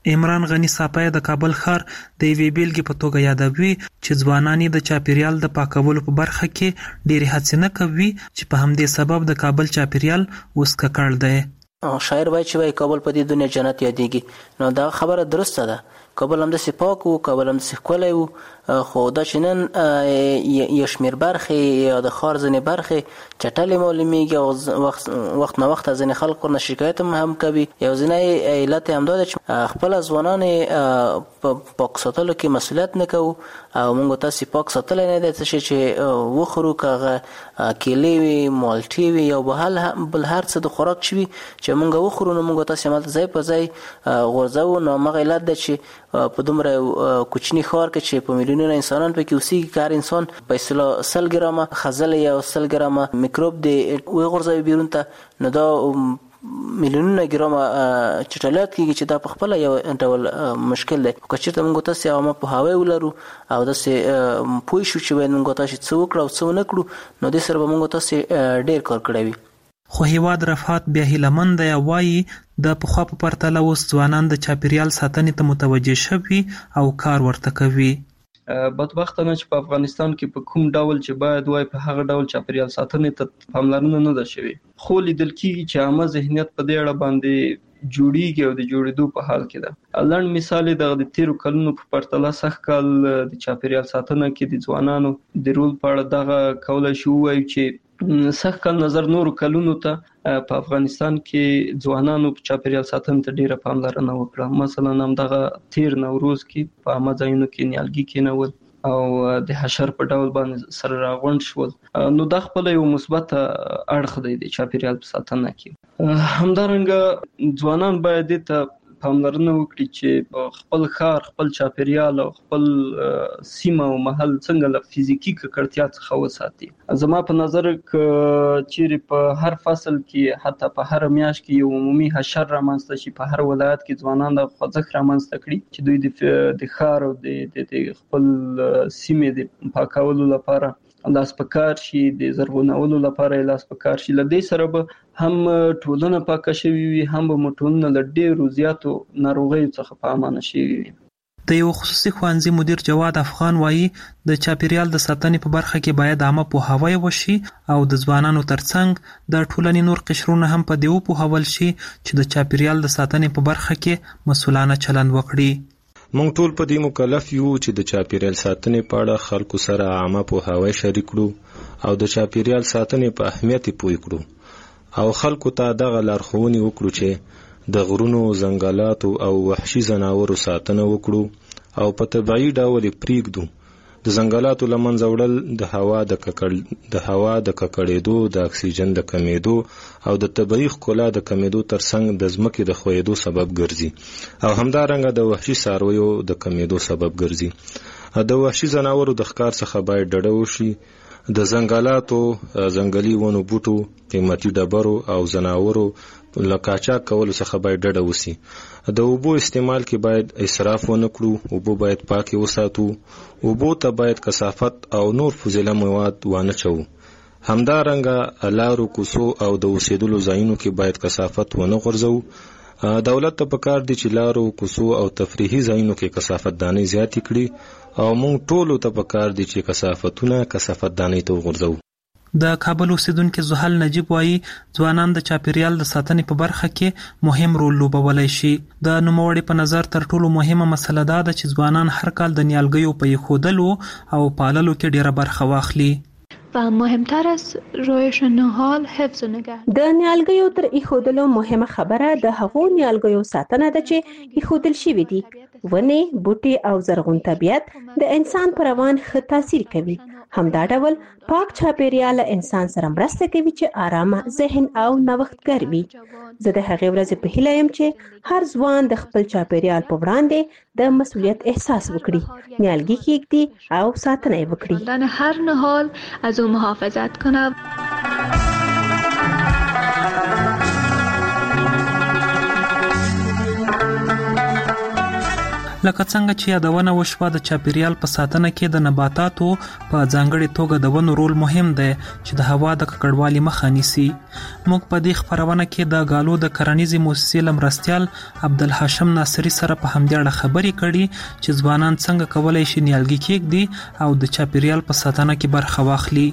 عمران غنی صاپای د کابل ښار د یوې بیلګې په توګه یادوي چې ځوانان د چاپیریال د پاکولو په برخه کې ډېرې هڅې نه کوي چې په همدې سبب د کابل چاپیریال اوس ککړ دی. شاعر وایي چې وایي کابل په دې دنیا جنت یادېږي. نو دا خبره درسته ده. کابل همداسې پاک وو، کابل همداسې ښکلی وو، خو دا چې نن یو شمېر برخې یا د ښار ځینې برخې چټلې معلومېږي او وخت وخت نه وخت ځینې خلک ورنه شکایت هم کوي. یو ځینې علت یې همدا ده چې خپله ځوانان یې په پاک ساتلو کې مسؤلیت نه کوو او موږ تاسې پاک ساتلی نه دی څه شی چې وخورو، که هغه کیلې وي، مالټې وي یا بل هر څه د خوراک چې وي چې موږ وخورو نو موږ تاسې همالته ځای په ځای غورځوو. نو همغه علت ده چې په دومره کوچني ښار کې چې په میلیونونه انسانان پکې اوسېږي که هر انسان په اصطلاح سل ګرامه خځله یا سل ګرامه میکروب دی وغورځوي بیرون ته، نو دا میلیونونه ګرامه چټلیات کېږي چې دا په خپله یو ډول مشکل دی. که چېرته موږ تاسې عامه پوهاوی ولرو او داسې پوه شو چې باید موږ تاسې څه وکړو او څه ونه کړو، نو دې سره به موږ تاسې ډېر کار کړی وي. خو هیواد رفعت بیا هیلهمن دی او وایي د پخوا په پرتله اوس ځوانان د چاپیریال ساتنې ته متوجه شوي او کار ورته کوي. بدبختانه چې په افغانستان کې په کوم ډول چې باید وای په هغه ډول چاپیریال ساتنې ته پاملرنه نه ده شوې. خو لیدل کېږي چې عامه ذهنیت په دې اړه باندې جوړیږي او د جوړېدو په حال کې ده. لنډ مثال یې د تیرو کلونو په پرتله سږ کال د چاپیریال ساتنه کې د ځوانانو د رول په اړه دغه کولی شو ووایو چې سږ کال نظر نورو کلونو ته په افغانستان کې ځوانانو په چاپیریال ساتنې ته ډیره پاملرنه وکړه. مثلا همدغه تیر نوروز کې په عامه ځایونو کې نیالګي کېنول او د حشر په ډول باندې سره راغونډ شول. نو دا خپله یو مثبت اړخ دی د چاپیریال په ساتنه کې. همدارنګه ځوانان باید دې ته پاملرنه وکړي چې خپل ښار، خپل چاپیریال او خپل سیمه او محل څنګه له فزیکي ککړتیا څخه وساتي. زما په نظر که چیرې په هر فصل کې حتی په هر میاشت کې یو عمومي حشر رامنځته شي په هر ولایت کې ځوانان د خوځښت رامنځته کړي چې دوی د ښار او د خپل سیمې د پاکولو لپاره لاس په کار شي، د زرغونولو لپاره یې لاس په کار شي. له دې سره به هم ټولنه پاکه شوې وي، هم به مو ټولنه له ډېرو زیاتو ناروغیو څخه په امانه شوې وي. د یو خصوصي ښوونځي مدیر جواد افغان وایي د چاپیریال د ساتنې په برخه کې باید عامه پوهاوی وشي او د ځوانانو ترڅنګ د ټولنې نور قشرونه هم په دې وپوهول شي چې د چاپیریال د ساتنې په برخه کې مسؤلانه چلند وکړي. مونږ ټول په دې مکلف یو چې د چاپیریال ساتنې په اړه خلکو سره عامه پوهاوی شریک کړو او د چاپیریال ساتنې په اهمیت پوه کړو او خلکو ته دغه لارښوونې وکړو چې د غرونو، ځنګلاتو او وحشي ځناورو ساتنه وکړو او په طبیعي ډول پریږدو. د ځنګلاتو له منځه وړل د هوا د ککړ د هوا د ککړېدو، د اکسیجن د کمیدو او د طبیعي ښکلا د کمیدو ترڅنګ د ځمکې د ښویېدو سبب ګرځي او همدارنګه د وحشي څارویو د کمیدو سبب ګرځي. د وحشي ځناورو د ښکار څخه باید ډډه وشي. د ځنګلاتو، ځنګلي ونو بوټو، قیمتي ډبرو او ځناورو له قاچاق کولو څخه باید ډډه وشي. د اوبو استعمال کې باید اسراف ونه کړو. اوبه باید پاکې وساتو. اوبو ته باید کثافت او نور فضله مواد وانه چوو. همدارنګه لارو، کوڅو او د اوسېدلو ځایونو کې باید کثافت ونه غورځوو. دولت ته پکار دی چې لارو، کوڅو او تفریحي ځایونو کې کثافت دانۍ زیاتې کړي او موږ ټولو ته پکار دی چې کثافتونه کثافت دانۍ ته وغورځوو. د کابل اوسیدونکو زحل نجیب وایي ځوانان د چاپیریال د ساتنې په برخه کې مهم رول لوبولی شي. د نوموړي په نظر تر ټولو مهمه مسله دا ده چې ځوانان هر کال د نیالګیو په ایښودلو او پاللو کې ډیره برخه واخلي. و مهمتر از رایش نهال حفظ و نگه. د نیالګیو تر ایښودلو مهمه خبره د هغو نیالګیو ساتنه ده چې ایښودل شوي دي. ونې، بوټي او زرغون طبیعت د انسان پر روان ښه تاثیر کوي. همدا ډول پاک چاپیریال انسان سره مرسته کوي چې آرامه ذهن او نوښتګر وي. زه د هغې ورځې په هیله یم چې هر ځوان د خپل چاپیریال په وړاندې د مسؤلیت احساس وکړي، نیالګي کېږدي او ساتنه یې وکړي. در هر نهال از او محافظت کنه. لکه څنګه چې یادونه وشوه د چاپیریال په ساتنه کې د نباتاتو په ځانګړي توګه د ونو رول مهم دی چې د هوا د ککړوالي مخه نیسي. موږ په دې خبرونه کې د غالو د کرنیزي موسسې لمرستيال عبدالحاشم ناصری سره په همدې اړه خبرې کړي چې ځوانان څنګه کولای شي نیالګي کېږدي او د چاپیریال په ساتنه کې برخه واخلي.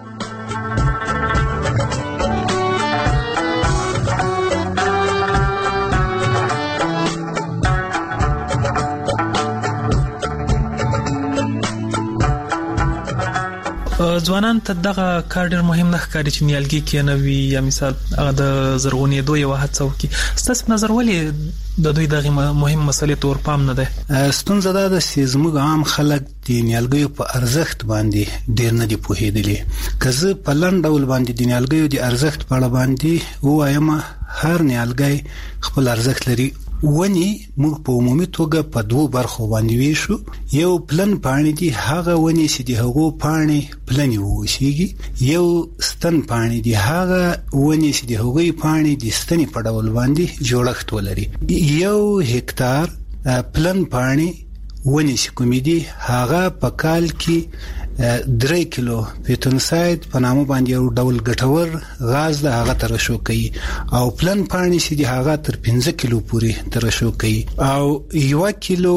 ځوانان ته دغه کار ډېر مهم نه ښکاري چې نیالګي کېنوي یا مثال هغه د زرغونېدو یوه هڅه وکړي. ستاسو نظر ولې د دوی دغه مهم مسلې ته ورپام نه دی؟ ستونزه دا ده چې زموږ عام خلک د نیالګیو په ارزښت باندې ډېر نه دي پوهېدلي. که زه په لنډ ډول باندې د نیالګیو د ارزښت په اړه باندې ووایم، هر نیالګی خپل ارزښت لري. ونی موږ په عمومي توګه په دوه برخو باندې ویشو. یو پلن پاڼې دي، هغه ونی چې د هغو پاڼې پلنې ووسیږي. یو ستن پاڼې دي، هغه ونی چې د هغوی پاڼې د ستنې په ډول باندې جوړښت ولري. یو هکتار پلن پاڼې ونی چې کومې دي هغه په کال کې درې کیلو پیتونساید په نامه باندې یو ډول ګټور غاز د هغه ترشح کوي، او پلن پاڼې چې دی هغه تر پنځه کیلو پورې ترشح کوي، او یو کیلو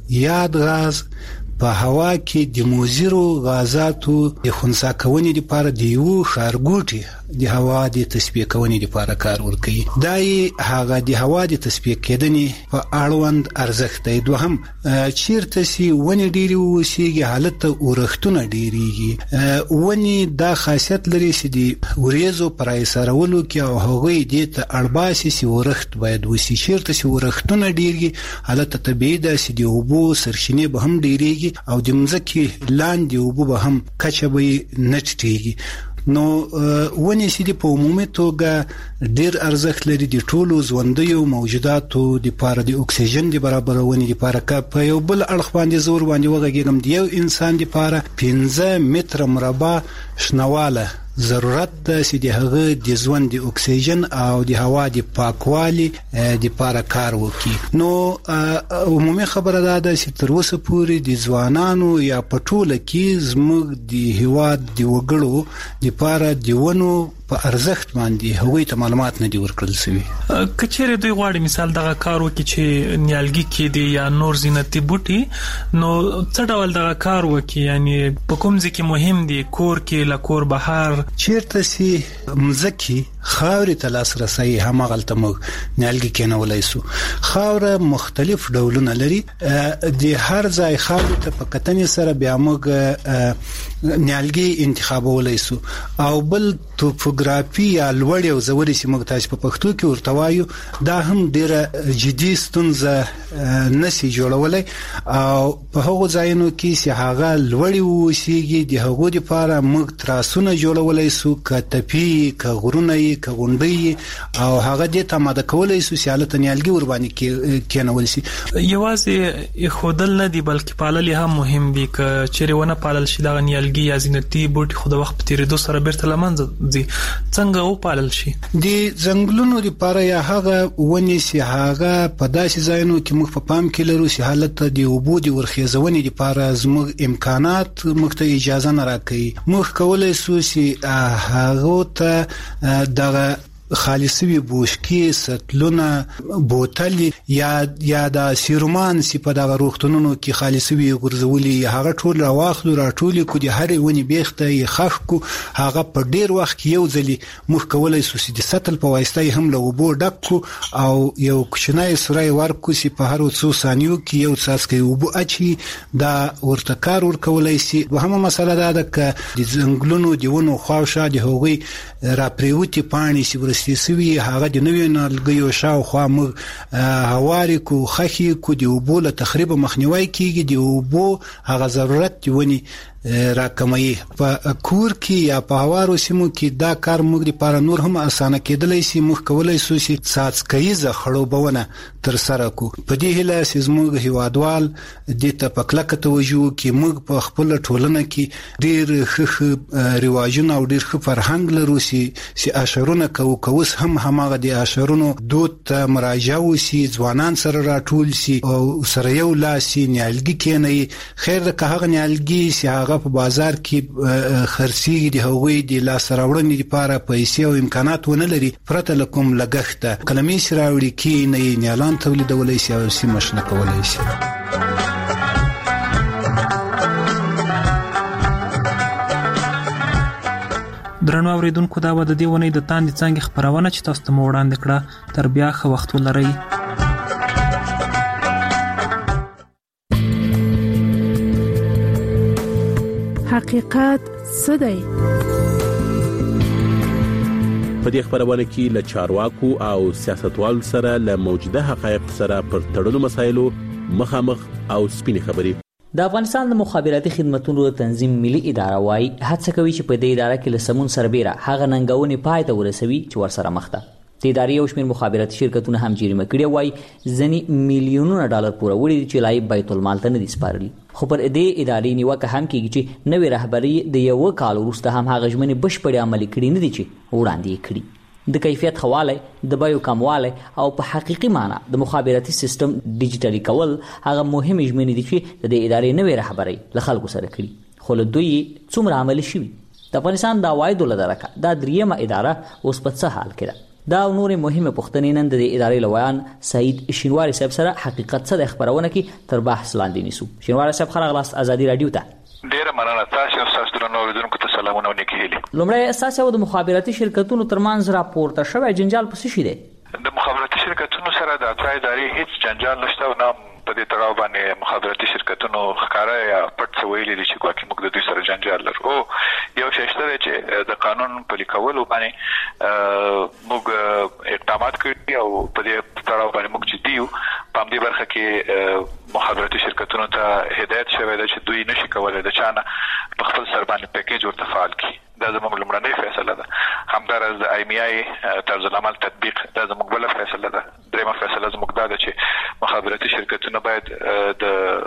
یاد غاز په هوا کې د موزیرو غازاتو د خنثی کونې لپاره د یو ښارګوټي د هوا د تصفیه کونې لپاره کار ورکوي. دا یې هغه د هوا د تصفیه کېدنې په اړوند ارزښت دی. دوهم، چیرته چې ونې ډېرې ووسیږي هلته اورښتونه ډېریږي. ونې دا خاصیت لري چې د وریځو په راایسارولو کې او هغوی دې ته اړ باسي چې اورښت باید وسي. چیرته چې اورښتونه ډېرږي هلته طبیعي ده چې د اوبو سرچینې به هم ډېریږي او د مځکې لاندې اوبه به هم کچه به یې نه ټیټېږي. نو ونې چې دي په عمومي توګه ډېر ارزښت لري د ټولو ژوندیو موجوداتو دپاره د اکسیجن د برابرونې دپاره. که په یو بل اړخ باندې زور باندې وغږېږم، د یو انسان دپاره پنځه متره مربع شنواله ضرورت ده چې د هغه د ژوند د اکسیجن او د هوا د پاکوالي دپاره کار وکړي. نو عمومي خبره دا ده چې تر اوسه پورې د ځوانانو یا په ټوله کې زموږ د هېواد د وګړو دپاره د ونو په ارزښت باندې هغوی ته معلومات نه دي ورکړل شوي. که چیرې دوی غواړي مثال دغه کار وکړي چې نیالګي کېږدي یا نور زینتي بوټي، نو څه ډول دغه کار وکړي؟ یعنی په کوم ځای کې مهم دي؟ کور کې، له کور بهر؟ چیرته چې مځکې خاورې ته لاسرسی هماغلته موږ نیالګي کېنولی سو. خاوره مختلف ډولونه لري. د هر ځای خاورې ته په کتنې سره بیا موږ نیالګي انتخابولی سو. او بل توپوګرافي یا لوړې او ژورې چې موږ تاسو په پښتو کې ورته وایو، دا هم ډېره جدي ستونزه نشي جوړولی. او په هغو ځایونو کې چې هغه لوړې ووسیږي د هغو دپاره موږ تراسونه جوړولی سو، که تپي، که غرونه که غونډۍ، او هغه دې ته آماده کولی سو چې هلته نیالګي ورباندې کېنول شي. یوازې ایښودل نه دي بلکې پالل هم مهم دي. که چیرې ونه پالل شي دغه نیالګي یا زینتي بوټي خو د وخت په تېرېدو سره بیرته له منځه ځي، څنګه وپالل شي؟ د ځنګلونو لپاره یا هغه ونې چې هغه په داسې ځایونو کې موږ په پام کې لرو چې هلته د اوبو د ورخیزونې لپاره زموږ امکانات موږ ته اجازه نه راکوي. موږ کولی سو چې هغو ته دغه خالصوي بوشکي، سطلونه، بوتل یا یا د سیرومان چې په دغه روغتونونو کې خالصوي غورځولي، هغه ټول راواخلو، راټولې کو، د هرې ونې بیخته یې خښ کو. هغه په ډېر وخت کې یو ځلې موږ کولی سو چې د سطل په واسطه یې هم له اوبو ډک کو او یو کوچنی سوری ورکو چې په هرو څو ثانیو کې یو څاڅکی اوبه اچي. دا ورته کار ورکولی شي. دوهمه مسله دا ده که د ځنګلونو د ونو خواوشا د هغوی راپریوتې پاڼې چې ورستې سوي هغه د نویو نیالګیو شاوخوا موږ هوارې کو، خښې کو، د اوبو له تخریبه مخنیوی کېږي. د اوبو هغه ضرورت د ونې راکموي. په کور کې یا په هوارو سیمو کې دا کار موږ لپاره نور هم اسانه کېدلی شي. موږ کولای شو چې څاڅکیزه خړوبونه تر سره کو. په دې هیله چې زموږ هیوادوال د تپکلک توجه کې موږ په خپل ټولنه کې ډیر ښه رواجونه او ډیر ښه فرهنګ لرو چې اشرونه کوو کوس هم هماغه د اشرونو دود ته مراجعه وسی، ځوانان سره راټول سي او سره یو لاسي نیالګي کېني. خیر د هغه نیالګي چې هغه په بازار کې خرڅيږي د هغوی د لاس راوړنې لپاره پیسې او امکانات ونه لري پرته له کوم لګښت. کلمې سره راوړي کې نه نیالان تولیدولای شي او سیمه شنه کولای شي. درنو اوریدونکو دا و د دې ونې د تاندې څنګه خبرونه چې تاسو ته مو وړاندې کړه. تر بیا ښه وخت ولرئ. حقیقت څه دی؟ په دې خبرونه کې له چارواکو او سیاستوالو سره له موجوده حقایق سره پر تړلو مسایلو مخامخ او سپینې خبرې. د افغانستان د مخابراتي خدماتو تنظیم ملي اداره وايي هڅه کوي چې په دې اداره کې له سمون سربېره هغه ننګونې پای ته ورسوي چې ورسره مخ ده. د ادارې یو شمېر مخابراتي شرکتونه هم جریمه کړي وایي ځینې میلیونونه ډالر پوروړي دي چې لای بیت المال ته نه دي سپارلي. خو پر دې ادارې نیوکه هم کیږي چې نوې رهبري د یو کال وروسته هم هغه ژمنې بشپړې عملي کړي نه دي چې وړاندې یې کړي. د کیفیت خواله، د بیو کمواله او په حقيقي معنی د مخابراتي سیستم ډیجیټالي کول هغه مهمه ژمنې دي چې د ادارې نوې رهبري له خلکو سره کړي. خو له دوی څومره عملي شوي؟ د افغانستان د عوایدو له درکه دا دریمه اداره اوس په څه حال کې ده؟ دا نور مهمه پوښتنې نن د ادارې لویان سعید شینواری صاحب سره حقیقت څه د خبرونه کې تر بحث لاندې نیسو. شینواری صاحب خراغلاست ازادي رادیو ته. ډیره مننه. تاسو تاسو درنو اوریدونکو ته سلامونه ونیکې هیلې. لومړی اساسي د مخابراتي شرکتونو ترمنځ راپورته شوی جنجال په څه شي دی؟ د مخابراتي شرکتونو سره د اترای ادارې هیڅ جنجال نشته او نه په دې تړاو باندې مخابراتي شرکتونو ښکارا یا پټ څه ویلي دي چې کومه موږ د دوی سره جنجال لرو. او یو شی شته چې د قانون پلي کولو باندې موږ اقدامات کړي او په دې تړاو باندې موږ جدي یو. په دې برخه کې مخابراتي شرکتونو ته هدایت شوی دی چې دوی نشي کولای د چانه په خپل سر باندې پیکیج ورته فعال کړي. دا زموږ لومړنۍ فیصله ده. همدارس د آی ایم ای طرز العمل تطبیق دا زموږ بل فیصله ده. دریمه فیصله زموږ دا ده چې مخابراتي شرکتونه باید د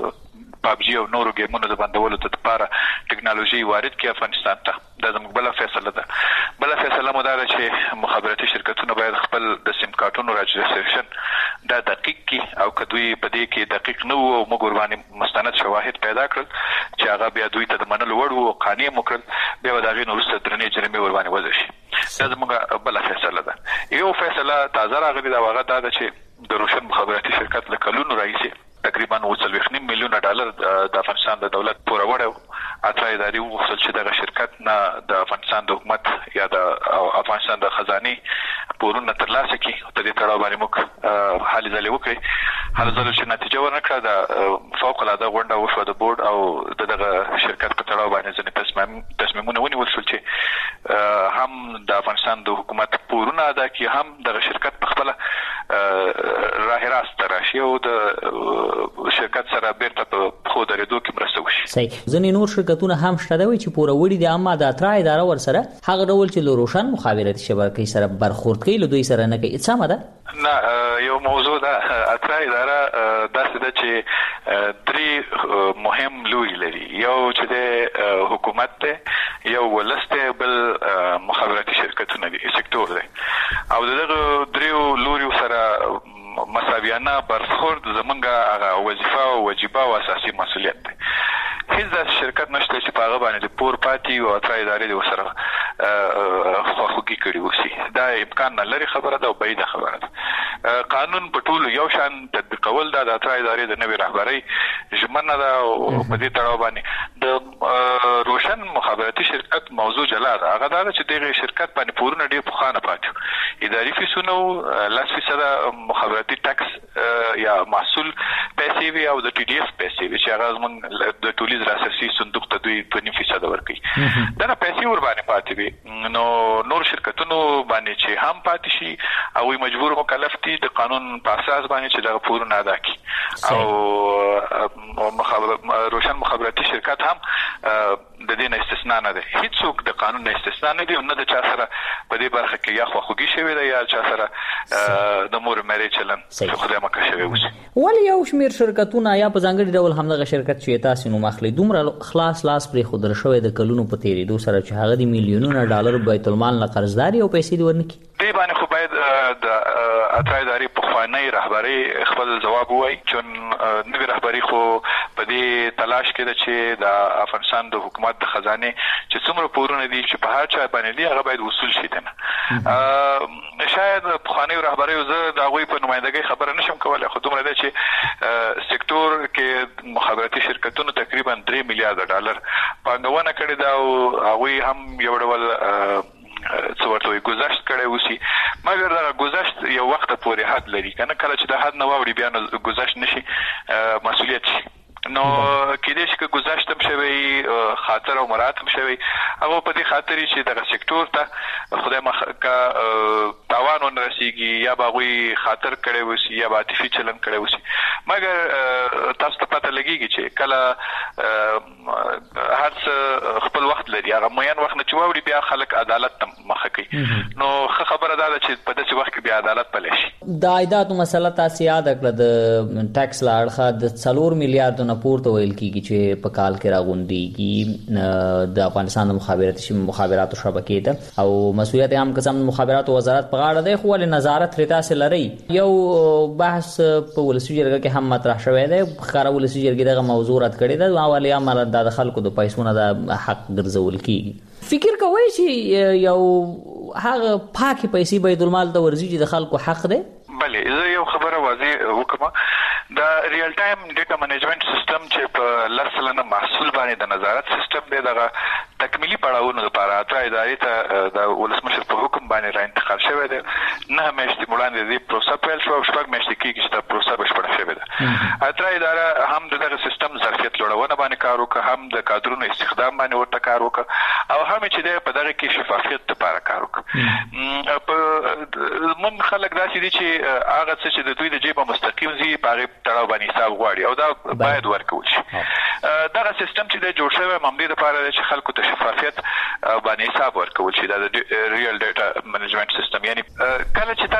پابجي او نورو ګیمونو د بندولو لپاره ټکنالوژي وارد کړي افغانستان ته. دا زموږ بل فیصله ده. بل فیصله مو دا ده چې مخابراتي شرکتونه باید خپل د سیم کارتونو راجستریشن دا دقیق کړي او کدوې په دې کې دقیق نه وو او موږ ورباندې مستند شواهد پیدا کړل چې هغه بیا دوی ته د منلو وړ وو قانع مکرل بیا د هغې نه وروسته درنې جریمې ورباندې وضع شي. دا زموږ بل فیصله ده. یو فیصله تازه راغلې ده هغه دا ده چې د روشن مخابراتي شرکت له کلونو راهیسې تقریبا اوه څلوېښت نیم میلیونه ډالر د افغانستان د دولت پوره وړی و. اترای ادارې وغوښتل چې دغه شرکت نه د افغانستان د حکومت یا د افغانستان د خزانې پورونه ترلاسه کړي. په دې تړاو باندې موږ هلې ځلې وکړې. هلې ځلې چې نتیجه ورنه کړه د فوق العاده غونډه وشوه د بورډ او د دغه شرکت په تړاو باندې ځینې تصمیمونه ونیول شول چې هم د افغانستان د حکومت پورونه ادا کړي هم دغه شرکت په خپله راه راست راشي او د شرکت سره بیرته په خو درېدو کې مرسته وشي. صحیح. ځینې نور شرکتونه هم شته دوی چې پوروړي دي اما د اترا اداره ور سره هغه ډول چې له روشن مخابراتي شبکې سره برخورد کوي له دوی سره نه کوي. څه مده؟ نه یو موضوع ده. اترا اداره داسې ده چې درې مهم لوري لري. یو چې د حکومت ده، یو ولس ده، بل مخابراتي شرکتونه دي سکتور ده. او دغه دریو لوري سره مساویانه برخورد زمونږه هغه وظیفه او واجبہ او اساسي مسؤلیت ده. هیڅ داسې شرکت نشته چې په هغه باندې د پور پاتې او اترا ادارې د ورسره خواخوږي کړي وشي. دا امکان نه لري خبره ده او بعیده خبره ده. قانون په ټولو یو شان تطبیقول دا د اترا ادارې د نوې رهبرۍ ژمنه ده او په دې تړاو باندې د روشن مخابراتي شرکت موضوع جلا ده. هغه دا چې دغه شرکت باندې پورونه ډېر پخوانه پاتې اداري فیسونه لس فیصده مخابراتي ټکس یا محصول پیسې وي او د ټي ډي اف پیسې وي چې هغه زموږ د ټولیز راسرسي صندوق ته دوی دوه نیم فیصده ورکوي. دغه پیسې ورباندې پاتې وي. نو نور شرکتونو باندې چې هم پاتې شي هغوی مجبور مکلف دي د قانون په اساس باندې چې دغه پورونه نه ادا کی او مخابر روشن مخابراتي شرکت هم د دې نه استثناء نه دي. هیڅوک د قانون نه استثناء نه دي او نه د چا سره په دې برخه کې یا خواخوږي شوی دی یا چا سره د مور مېرې چلن څه خدای مکه شوی وسی. ولې یو شمیر شرکتونه یا په ځانګړي ډول همدغه شرکت چې تاسو نو مخلي دومره خلاص لاس پرې خود رشوي د کلونو په تیریدو سره چې هغه د میلیونونو ډالر بیت المال نه قرضداري او پیسې ورنکي دی باندې خو باید د اترای داری په خوانی رهبری خپل جواب وای چون نوی رهبری خو په دې تلاش کې ده چې د افغانستان د حکومت د خزانه چې څومره پورونه دي چې په هر چا باندې دي هغه باید وصول شي نه. شاید په خوانی رهبری زه د هغه په نمائندګۍ خبره نشم کولای خو دومره ده چې سکتور کې مخابراتي شرکتونو تقریبا درې میلیارډ ډالر پانګونه کړې ده او هغه هم یو ډول څه ورته گذشت کړي وسی مګر دا گذشت یو وخت پورې حد لري کنه کله چې د حد نه ووري بیا نو گذشت نشي مسؤلیت شي نو کېدې چې گذشت هم شوی خاطر او مراد هم شوی هغه په دې خاطر چې دغه سکتور ته خدای مخ کا تاوان ورسیږي یا باغوي خاطر کړي وسی یا عاطفي چلن کړي وسی مګر تاسو ته پته لګیږي چې کله هر څه خپل وخت لري هغه مېن وخت نه چووري بیا خلک عدالت ته مخ کوي نو خبره ده چې په داسې وخت کې بیا عدالت پلي شي. د عایداتو مسله تاسو یاد کړل د ټیکس لاړه د څلور میلیارډ نه پورته ویل کیږي چې په کال کې راغونډيږي د افغانستان د مخابراتي مخابراتو شبکې ته او مسؤلیت عام قسم مخابراتو وزارت په غاړه ده خو ول نظارت رتا سره لري. یو بحث په ولسی جرګه کې هم مطرح شوی دی خبره ولسی جرګه دغه موضوع رات کړی ده او ولیا مل د خلکو د پیسونه د حق ګرځول کیږي. فکر کوئ چې یو هغه پاکي پیسې بیت المال د ورزي د خلکو حق ده؟ بله زه یو خبره واضح وکم دا ریل ټایم ډیټا منیجمنت سیستم چې په لسلنه محصول باندې د نظارت سیستم دی دغه تکمیلی پړاوونو لپاره اترای ادارې ته د ولسمشر په حکم باندې را انتقال شوی دی. نه مېشتې وړاندې د پروسه پیل شو او شپږ مېشتې کېږي چې د پروسه بشپړه شوې ده. اترای اداره هم دغه سیستم ظرفیت لوړونه باندې کار وکړ هم د کادرونو استخدام باندې ورته کار وکړ او هم چې د په دغه کې شفافیت لپاره کار وکړ. په من خلک داسې دي چې هغه څه چې د دوی د جیب مستقیم زی په تړاو باندې حساب غواړي او دا باید ورکول شي. دغه سیستم چې د جوړ شوی مملي لپاره چې خلکو ته شفافیت باندې حساب ورکول شي دا د ریل ډیټا منیجمنت سیستم یعنی کله چې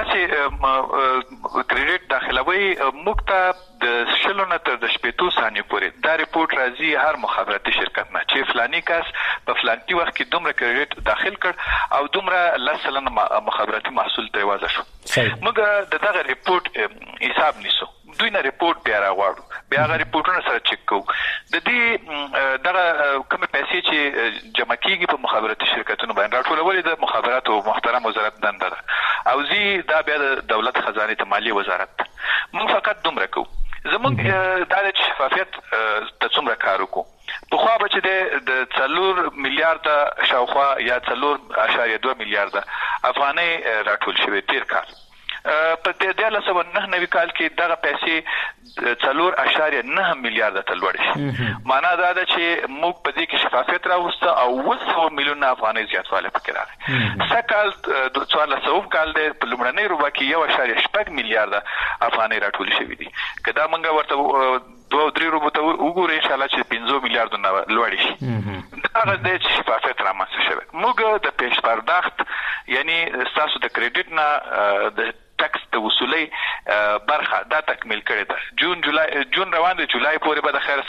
تاسو کریډټ داخلوي موږ ته د شلونه تر د شپږ ثانیې پورې دا ریپورت راځي هر مخابراتي شرکت نه چې فلاني کس په فلاني وخت کې دومره کریډټ داخل کړ او دومره لسلن مخابراتي محصول ته وځه شو. موږ د دغه ریپورت حساب نیسو دوی نه ریپورت بیا راغواړو بیا هغه ریپورتونه سره چک کوو د دې دغه کوم پیسې چې جمع کیږي په مخابراتي شرکتونو باندې راټولول د مخابراتو محترم وزارت دنده ده او زی دا بیا د دولت خزانه ته مالی وزارت موږ فقط دومره کوو زموږ د شفافیت ته څومره کار وکړو په خو به چې د څلور میلیارډ شاوخوا یا څلور اشاریه دوه میلیارډ افغانۍ راټول شوې تیر کال په دې د لسو نه نوي کال کې دغه پیسې څلور اشاریه نه میلیارډ ته لوړ شي. معنا دا ده چې موږ په دې کې شفافیت راوسته او وسو میلیون افغانۍ زیاتواله پکې راغی. سکهال د څوارلسم کال د لومړنۍ روبا کې یو اشاریه شپږ میلیارډ افغانۍ راټول شوې دي. کدا موږ ورته دوه درې روبو ته وګورئ ان شاء الله چې پنځه میلیارډ نه لوړ شي. دا د شفافیت رامنځته شوی. موږ د پیش پرداخت یعنی تاسو د کریډټ نه د ټیکس د وصولي برخه دا تکمیل کړی ده. جون جولای جون روان دی جولای پورې به د خیر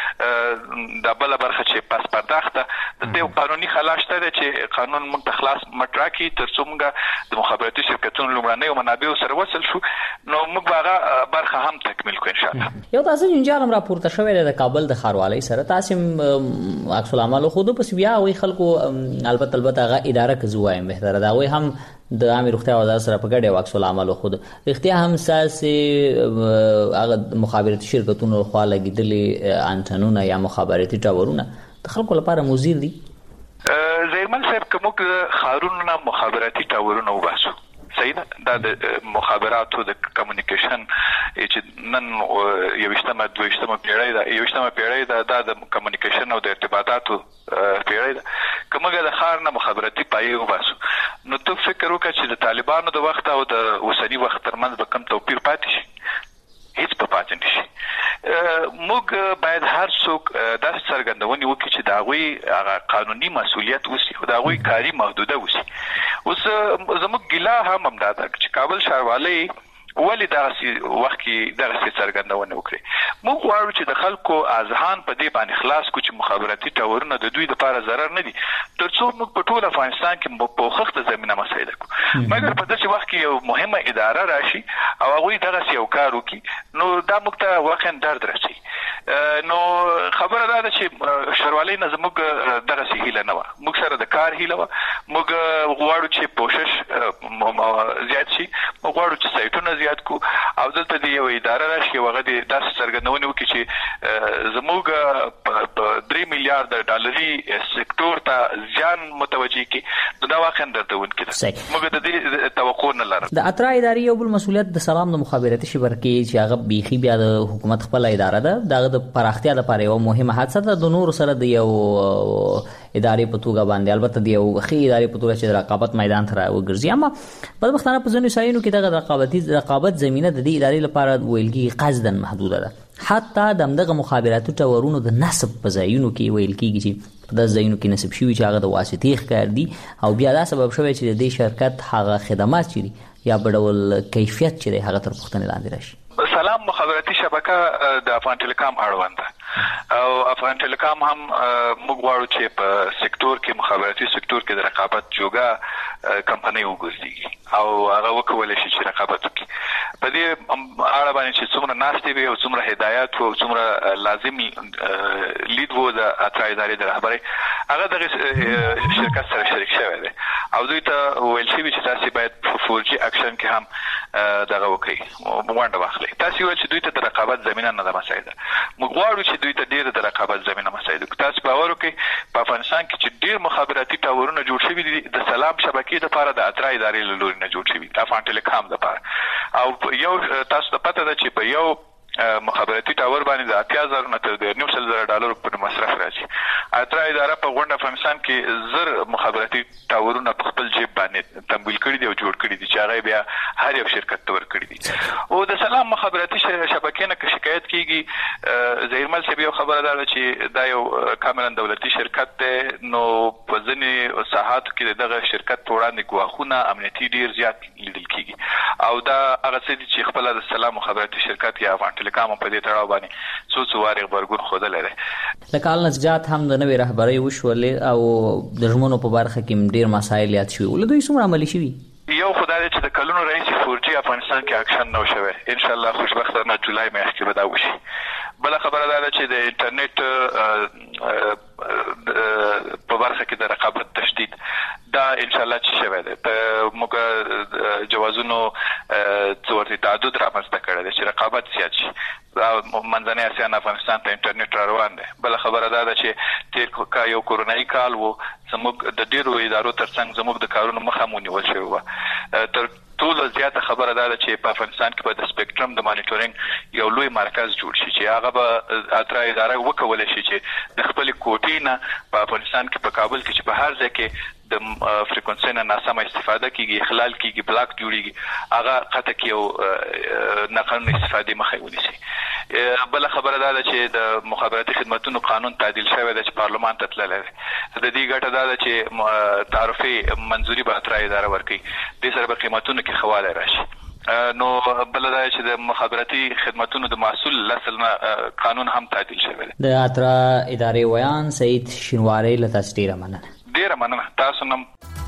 سره د بل برخه چې پاس پرداخت د قانوني خلاص ته چې قانون موږ ته خلاص مټراکي تر څو موږ د مخابراتي شرکتونو لومړنۍ منابع سره وصل شو نو موږ هغه برخه هم تکمیل کوو ان شاء الله. یو تاسو جنجال هم راپورته شوی د کابل د خاروالۍ سره تاسو عکس العمل خو د پس بیا وی خلکو البته البته هغه اداره کوي بهتره دا وی هم د عامه روغتیا وزارت سره په ګډه عکس العمل خو د اختیار هم ساسي هغه مخابراتي شرکتونو خو لګیدلې انټنونه یا مخابراتي ټاورونه د خلکو لپاره مزیر دي. زیرمن صاحب کومه خارونو مخابراتي ټاورونه وباسو صحیح ده د مخابراتو د کمیونیکیشن چې نن یوشتمه دویشتمه پیړۍ ده یوشتمه پیړۍ ده د کمیونیکیشن او د ارتباطاتو پیړۍ ده کومه د خار نه مخابراتي پایې وباسو نو ته فکر وکړه چې د طالبانو د وخت او د اوسنی وخت ترمنځ به کم توپیر پاتې شي. هیڅ په پاتې نشي. موږ باید هر څوک د څرګندونې وکړي چې دا غوي هغه قانوني مسولیت وسی او دا غوي کاری محدوده وسی. اوس زموږ ګیلا هم هم دا چې کابل ښاروالۍ ولی دغه وخت کې دغه څرګندونه وکړي. موږ غواړو چې د خلکو اذهان په دې باندې خلاص کو چې مخابراتي ټاورونه د دوی لپاره ضرر نه دي، ترڅو موږ په ټول افغانستان کې په وخت زمينه مسایل کو. مګر په داسې وخت کې یو مهمه اداره راشي او هغه دغه یو کار وکړي، نو دا موږ ته واقعا درد رسي. نو خبره ده چې ښاروالۍ نه زموږ دغه هیله نه و، موږ سره د کار هیله و. موږ غواړو چې کوشش زیات شي، موږ غواړو چې سایټونه زیات کو او دلته د یو اداره راشي او هغه د داسې څرګندونه وکړي چې زموږ په درې میلیارډ ډالري سکتور ته ځان متوجي کی. دا واقعا درته ونکړي موږ د دې توقع نه لرو. د اترا ادارې یو بل مسولیت د سلام د مخابراتي شبکې چې هغه بيخي بیا د حکومت خپل اداره ده، دغه د پراختیا لپاره یو مهمه حادثه ده. د نور سره د یو ادارې په توګه باندې البته د یو خي ادارې په توګه چې رقابت میدان ته راوګرځي، اما په مختلفو په ځینو ځایونو کې دغه رقابتي رقابت زمينه د دې ادارې لپاره ویلګي قصدن محدوده ده. حتی دغه مخابراتي ټاورونو د نسب په ځایونو کې ویل کېږي چې د ځایونو کې نسب شوی چې هغه د واسطې ښکار دي او بیا دا سبب شوی چې د دې شرکت هغه خدمات چې یا بډول کیفیت چې هغه تر پوښتنې لاندې راشي. سلام مخابراتي شبکه د افغان ټیلیکام اړوند ده او افغان ټیلیکام هم موږ غواړو چې په سکتور کې مخابراتي سکتور کې د رقابت جوګه کمپنۍ وګرځي او هغه وکولای شي چې رقابت وکړي. په دې اړه باندې چې څومره ناشته وي او څومره هدایت او څومره لازم لید وو د اترا ادارې د رهبرۍ هغه د شرکت سره شریک شوی دی او دوی ته ویل شوی چې تاسو باید فور جی اکشن کې هم دغه وکړي وانډه واخلي. تاسو ویل چې دوی ته د رقابت زمينه نه ده مسایده. موږ غواړو چې دوی ته ډیر د رقابت زمينه مسایده. تاسو باور وکړئ په افغانستان کې چې ډیر مخابراتي ټاورونه جوړ شوي دي د سلام شبکې لپاره د اترا ادارې له لوري نه جوړ شوي د افغان ټیلیکام لپاره او یو تاسو ته پته ده چې په یو مخابراتي ټاور باندې د اتیا زره نه تر د نیو سل زره ډالر په مصرف راځي. اترا اداره په غونډه افغانستان کې زر مخابراتي ټاورونه په خپل جیب باندې تمویل کړي دي او جوړ کړي دي چې هغه بیا هر یو شرکت ته ورکړي دي. او د سلام مخابراتي شبکې نه شکایت کیږي زهیرمل صاحب یو خبره ده چې دا یو کاملا دولتي شرکت دی، نو په ځینې ساحاتو کې دغه شرکت په وړاندې ګواښونه امنیتي ډیر زیات لیدل کیږي او دا هغه څه دي چې خپل د سلام مخابراتي شرکت یا افغان ټیلیکام په دې تړاو باندې څو څو واري خبرګون خوده لري. لکه نسجات هم د نوې رهبرۍ وشولې او د ژمنو په برخه کې ډیر مسایل یاد شوي. ول دوی څومره عملي شوي؟ یو خدای چې د کلونو رئیس فور جی افغانستان کې اکشن نو شوی، ان شاء الله خوشبختانه جولای میاشت کې به دا وشي. بل خبره ده چې د انټرنیټ په برخه کې د رقابت تشدید دا ان شاء الله چې شوی دی په موږ جوازونو څورتي تعدد رامنځته کړی دی چې رقابت زیات شي. منځنۍ اسیا نه افغانستان ته انټرنیټ را روان دی. بل خبره ده چې تیر کا یو کورونایي کال وو زموږ د ډیرو ادارو ترڅنګ زموږ د کارونو مخه مونیول شوی و. تر ټولو زیاته خبره ده چې په افغانستان کې به د سپیکټرم د مانیټورینګ یو لوی مرکز جوړ شي چې هغه به اترا اداره وکولای شي چې د خپل کوټې نه په افغانستان کې په کابل کې چې په هر ځای کې د فریکونسي نه ناسمه استفاده کیږي، اخلال کیږي، بلاک جوړیږي، هغه قطع کیو ناقانونه استفاده مخه ونیسي. بل خبره ده چې د مخابراتي خدماتو قانون تعدیل شوی دی چې پارلمان ته تللی دی. د دې ګټه ده چې تعرفي منځوري به اترا اداره ورکړي، د سره به قیمتونو کې خواله راشي. نو بل دا چې د مخابراتي خدماتو د محصول لسلنا قانون هم تعدیل شوی دی. د اترا ادارې ویان سعید شینواری له تاسو ډیره مننه. ډیره مننه تاسو نم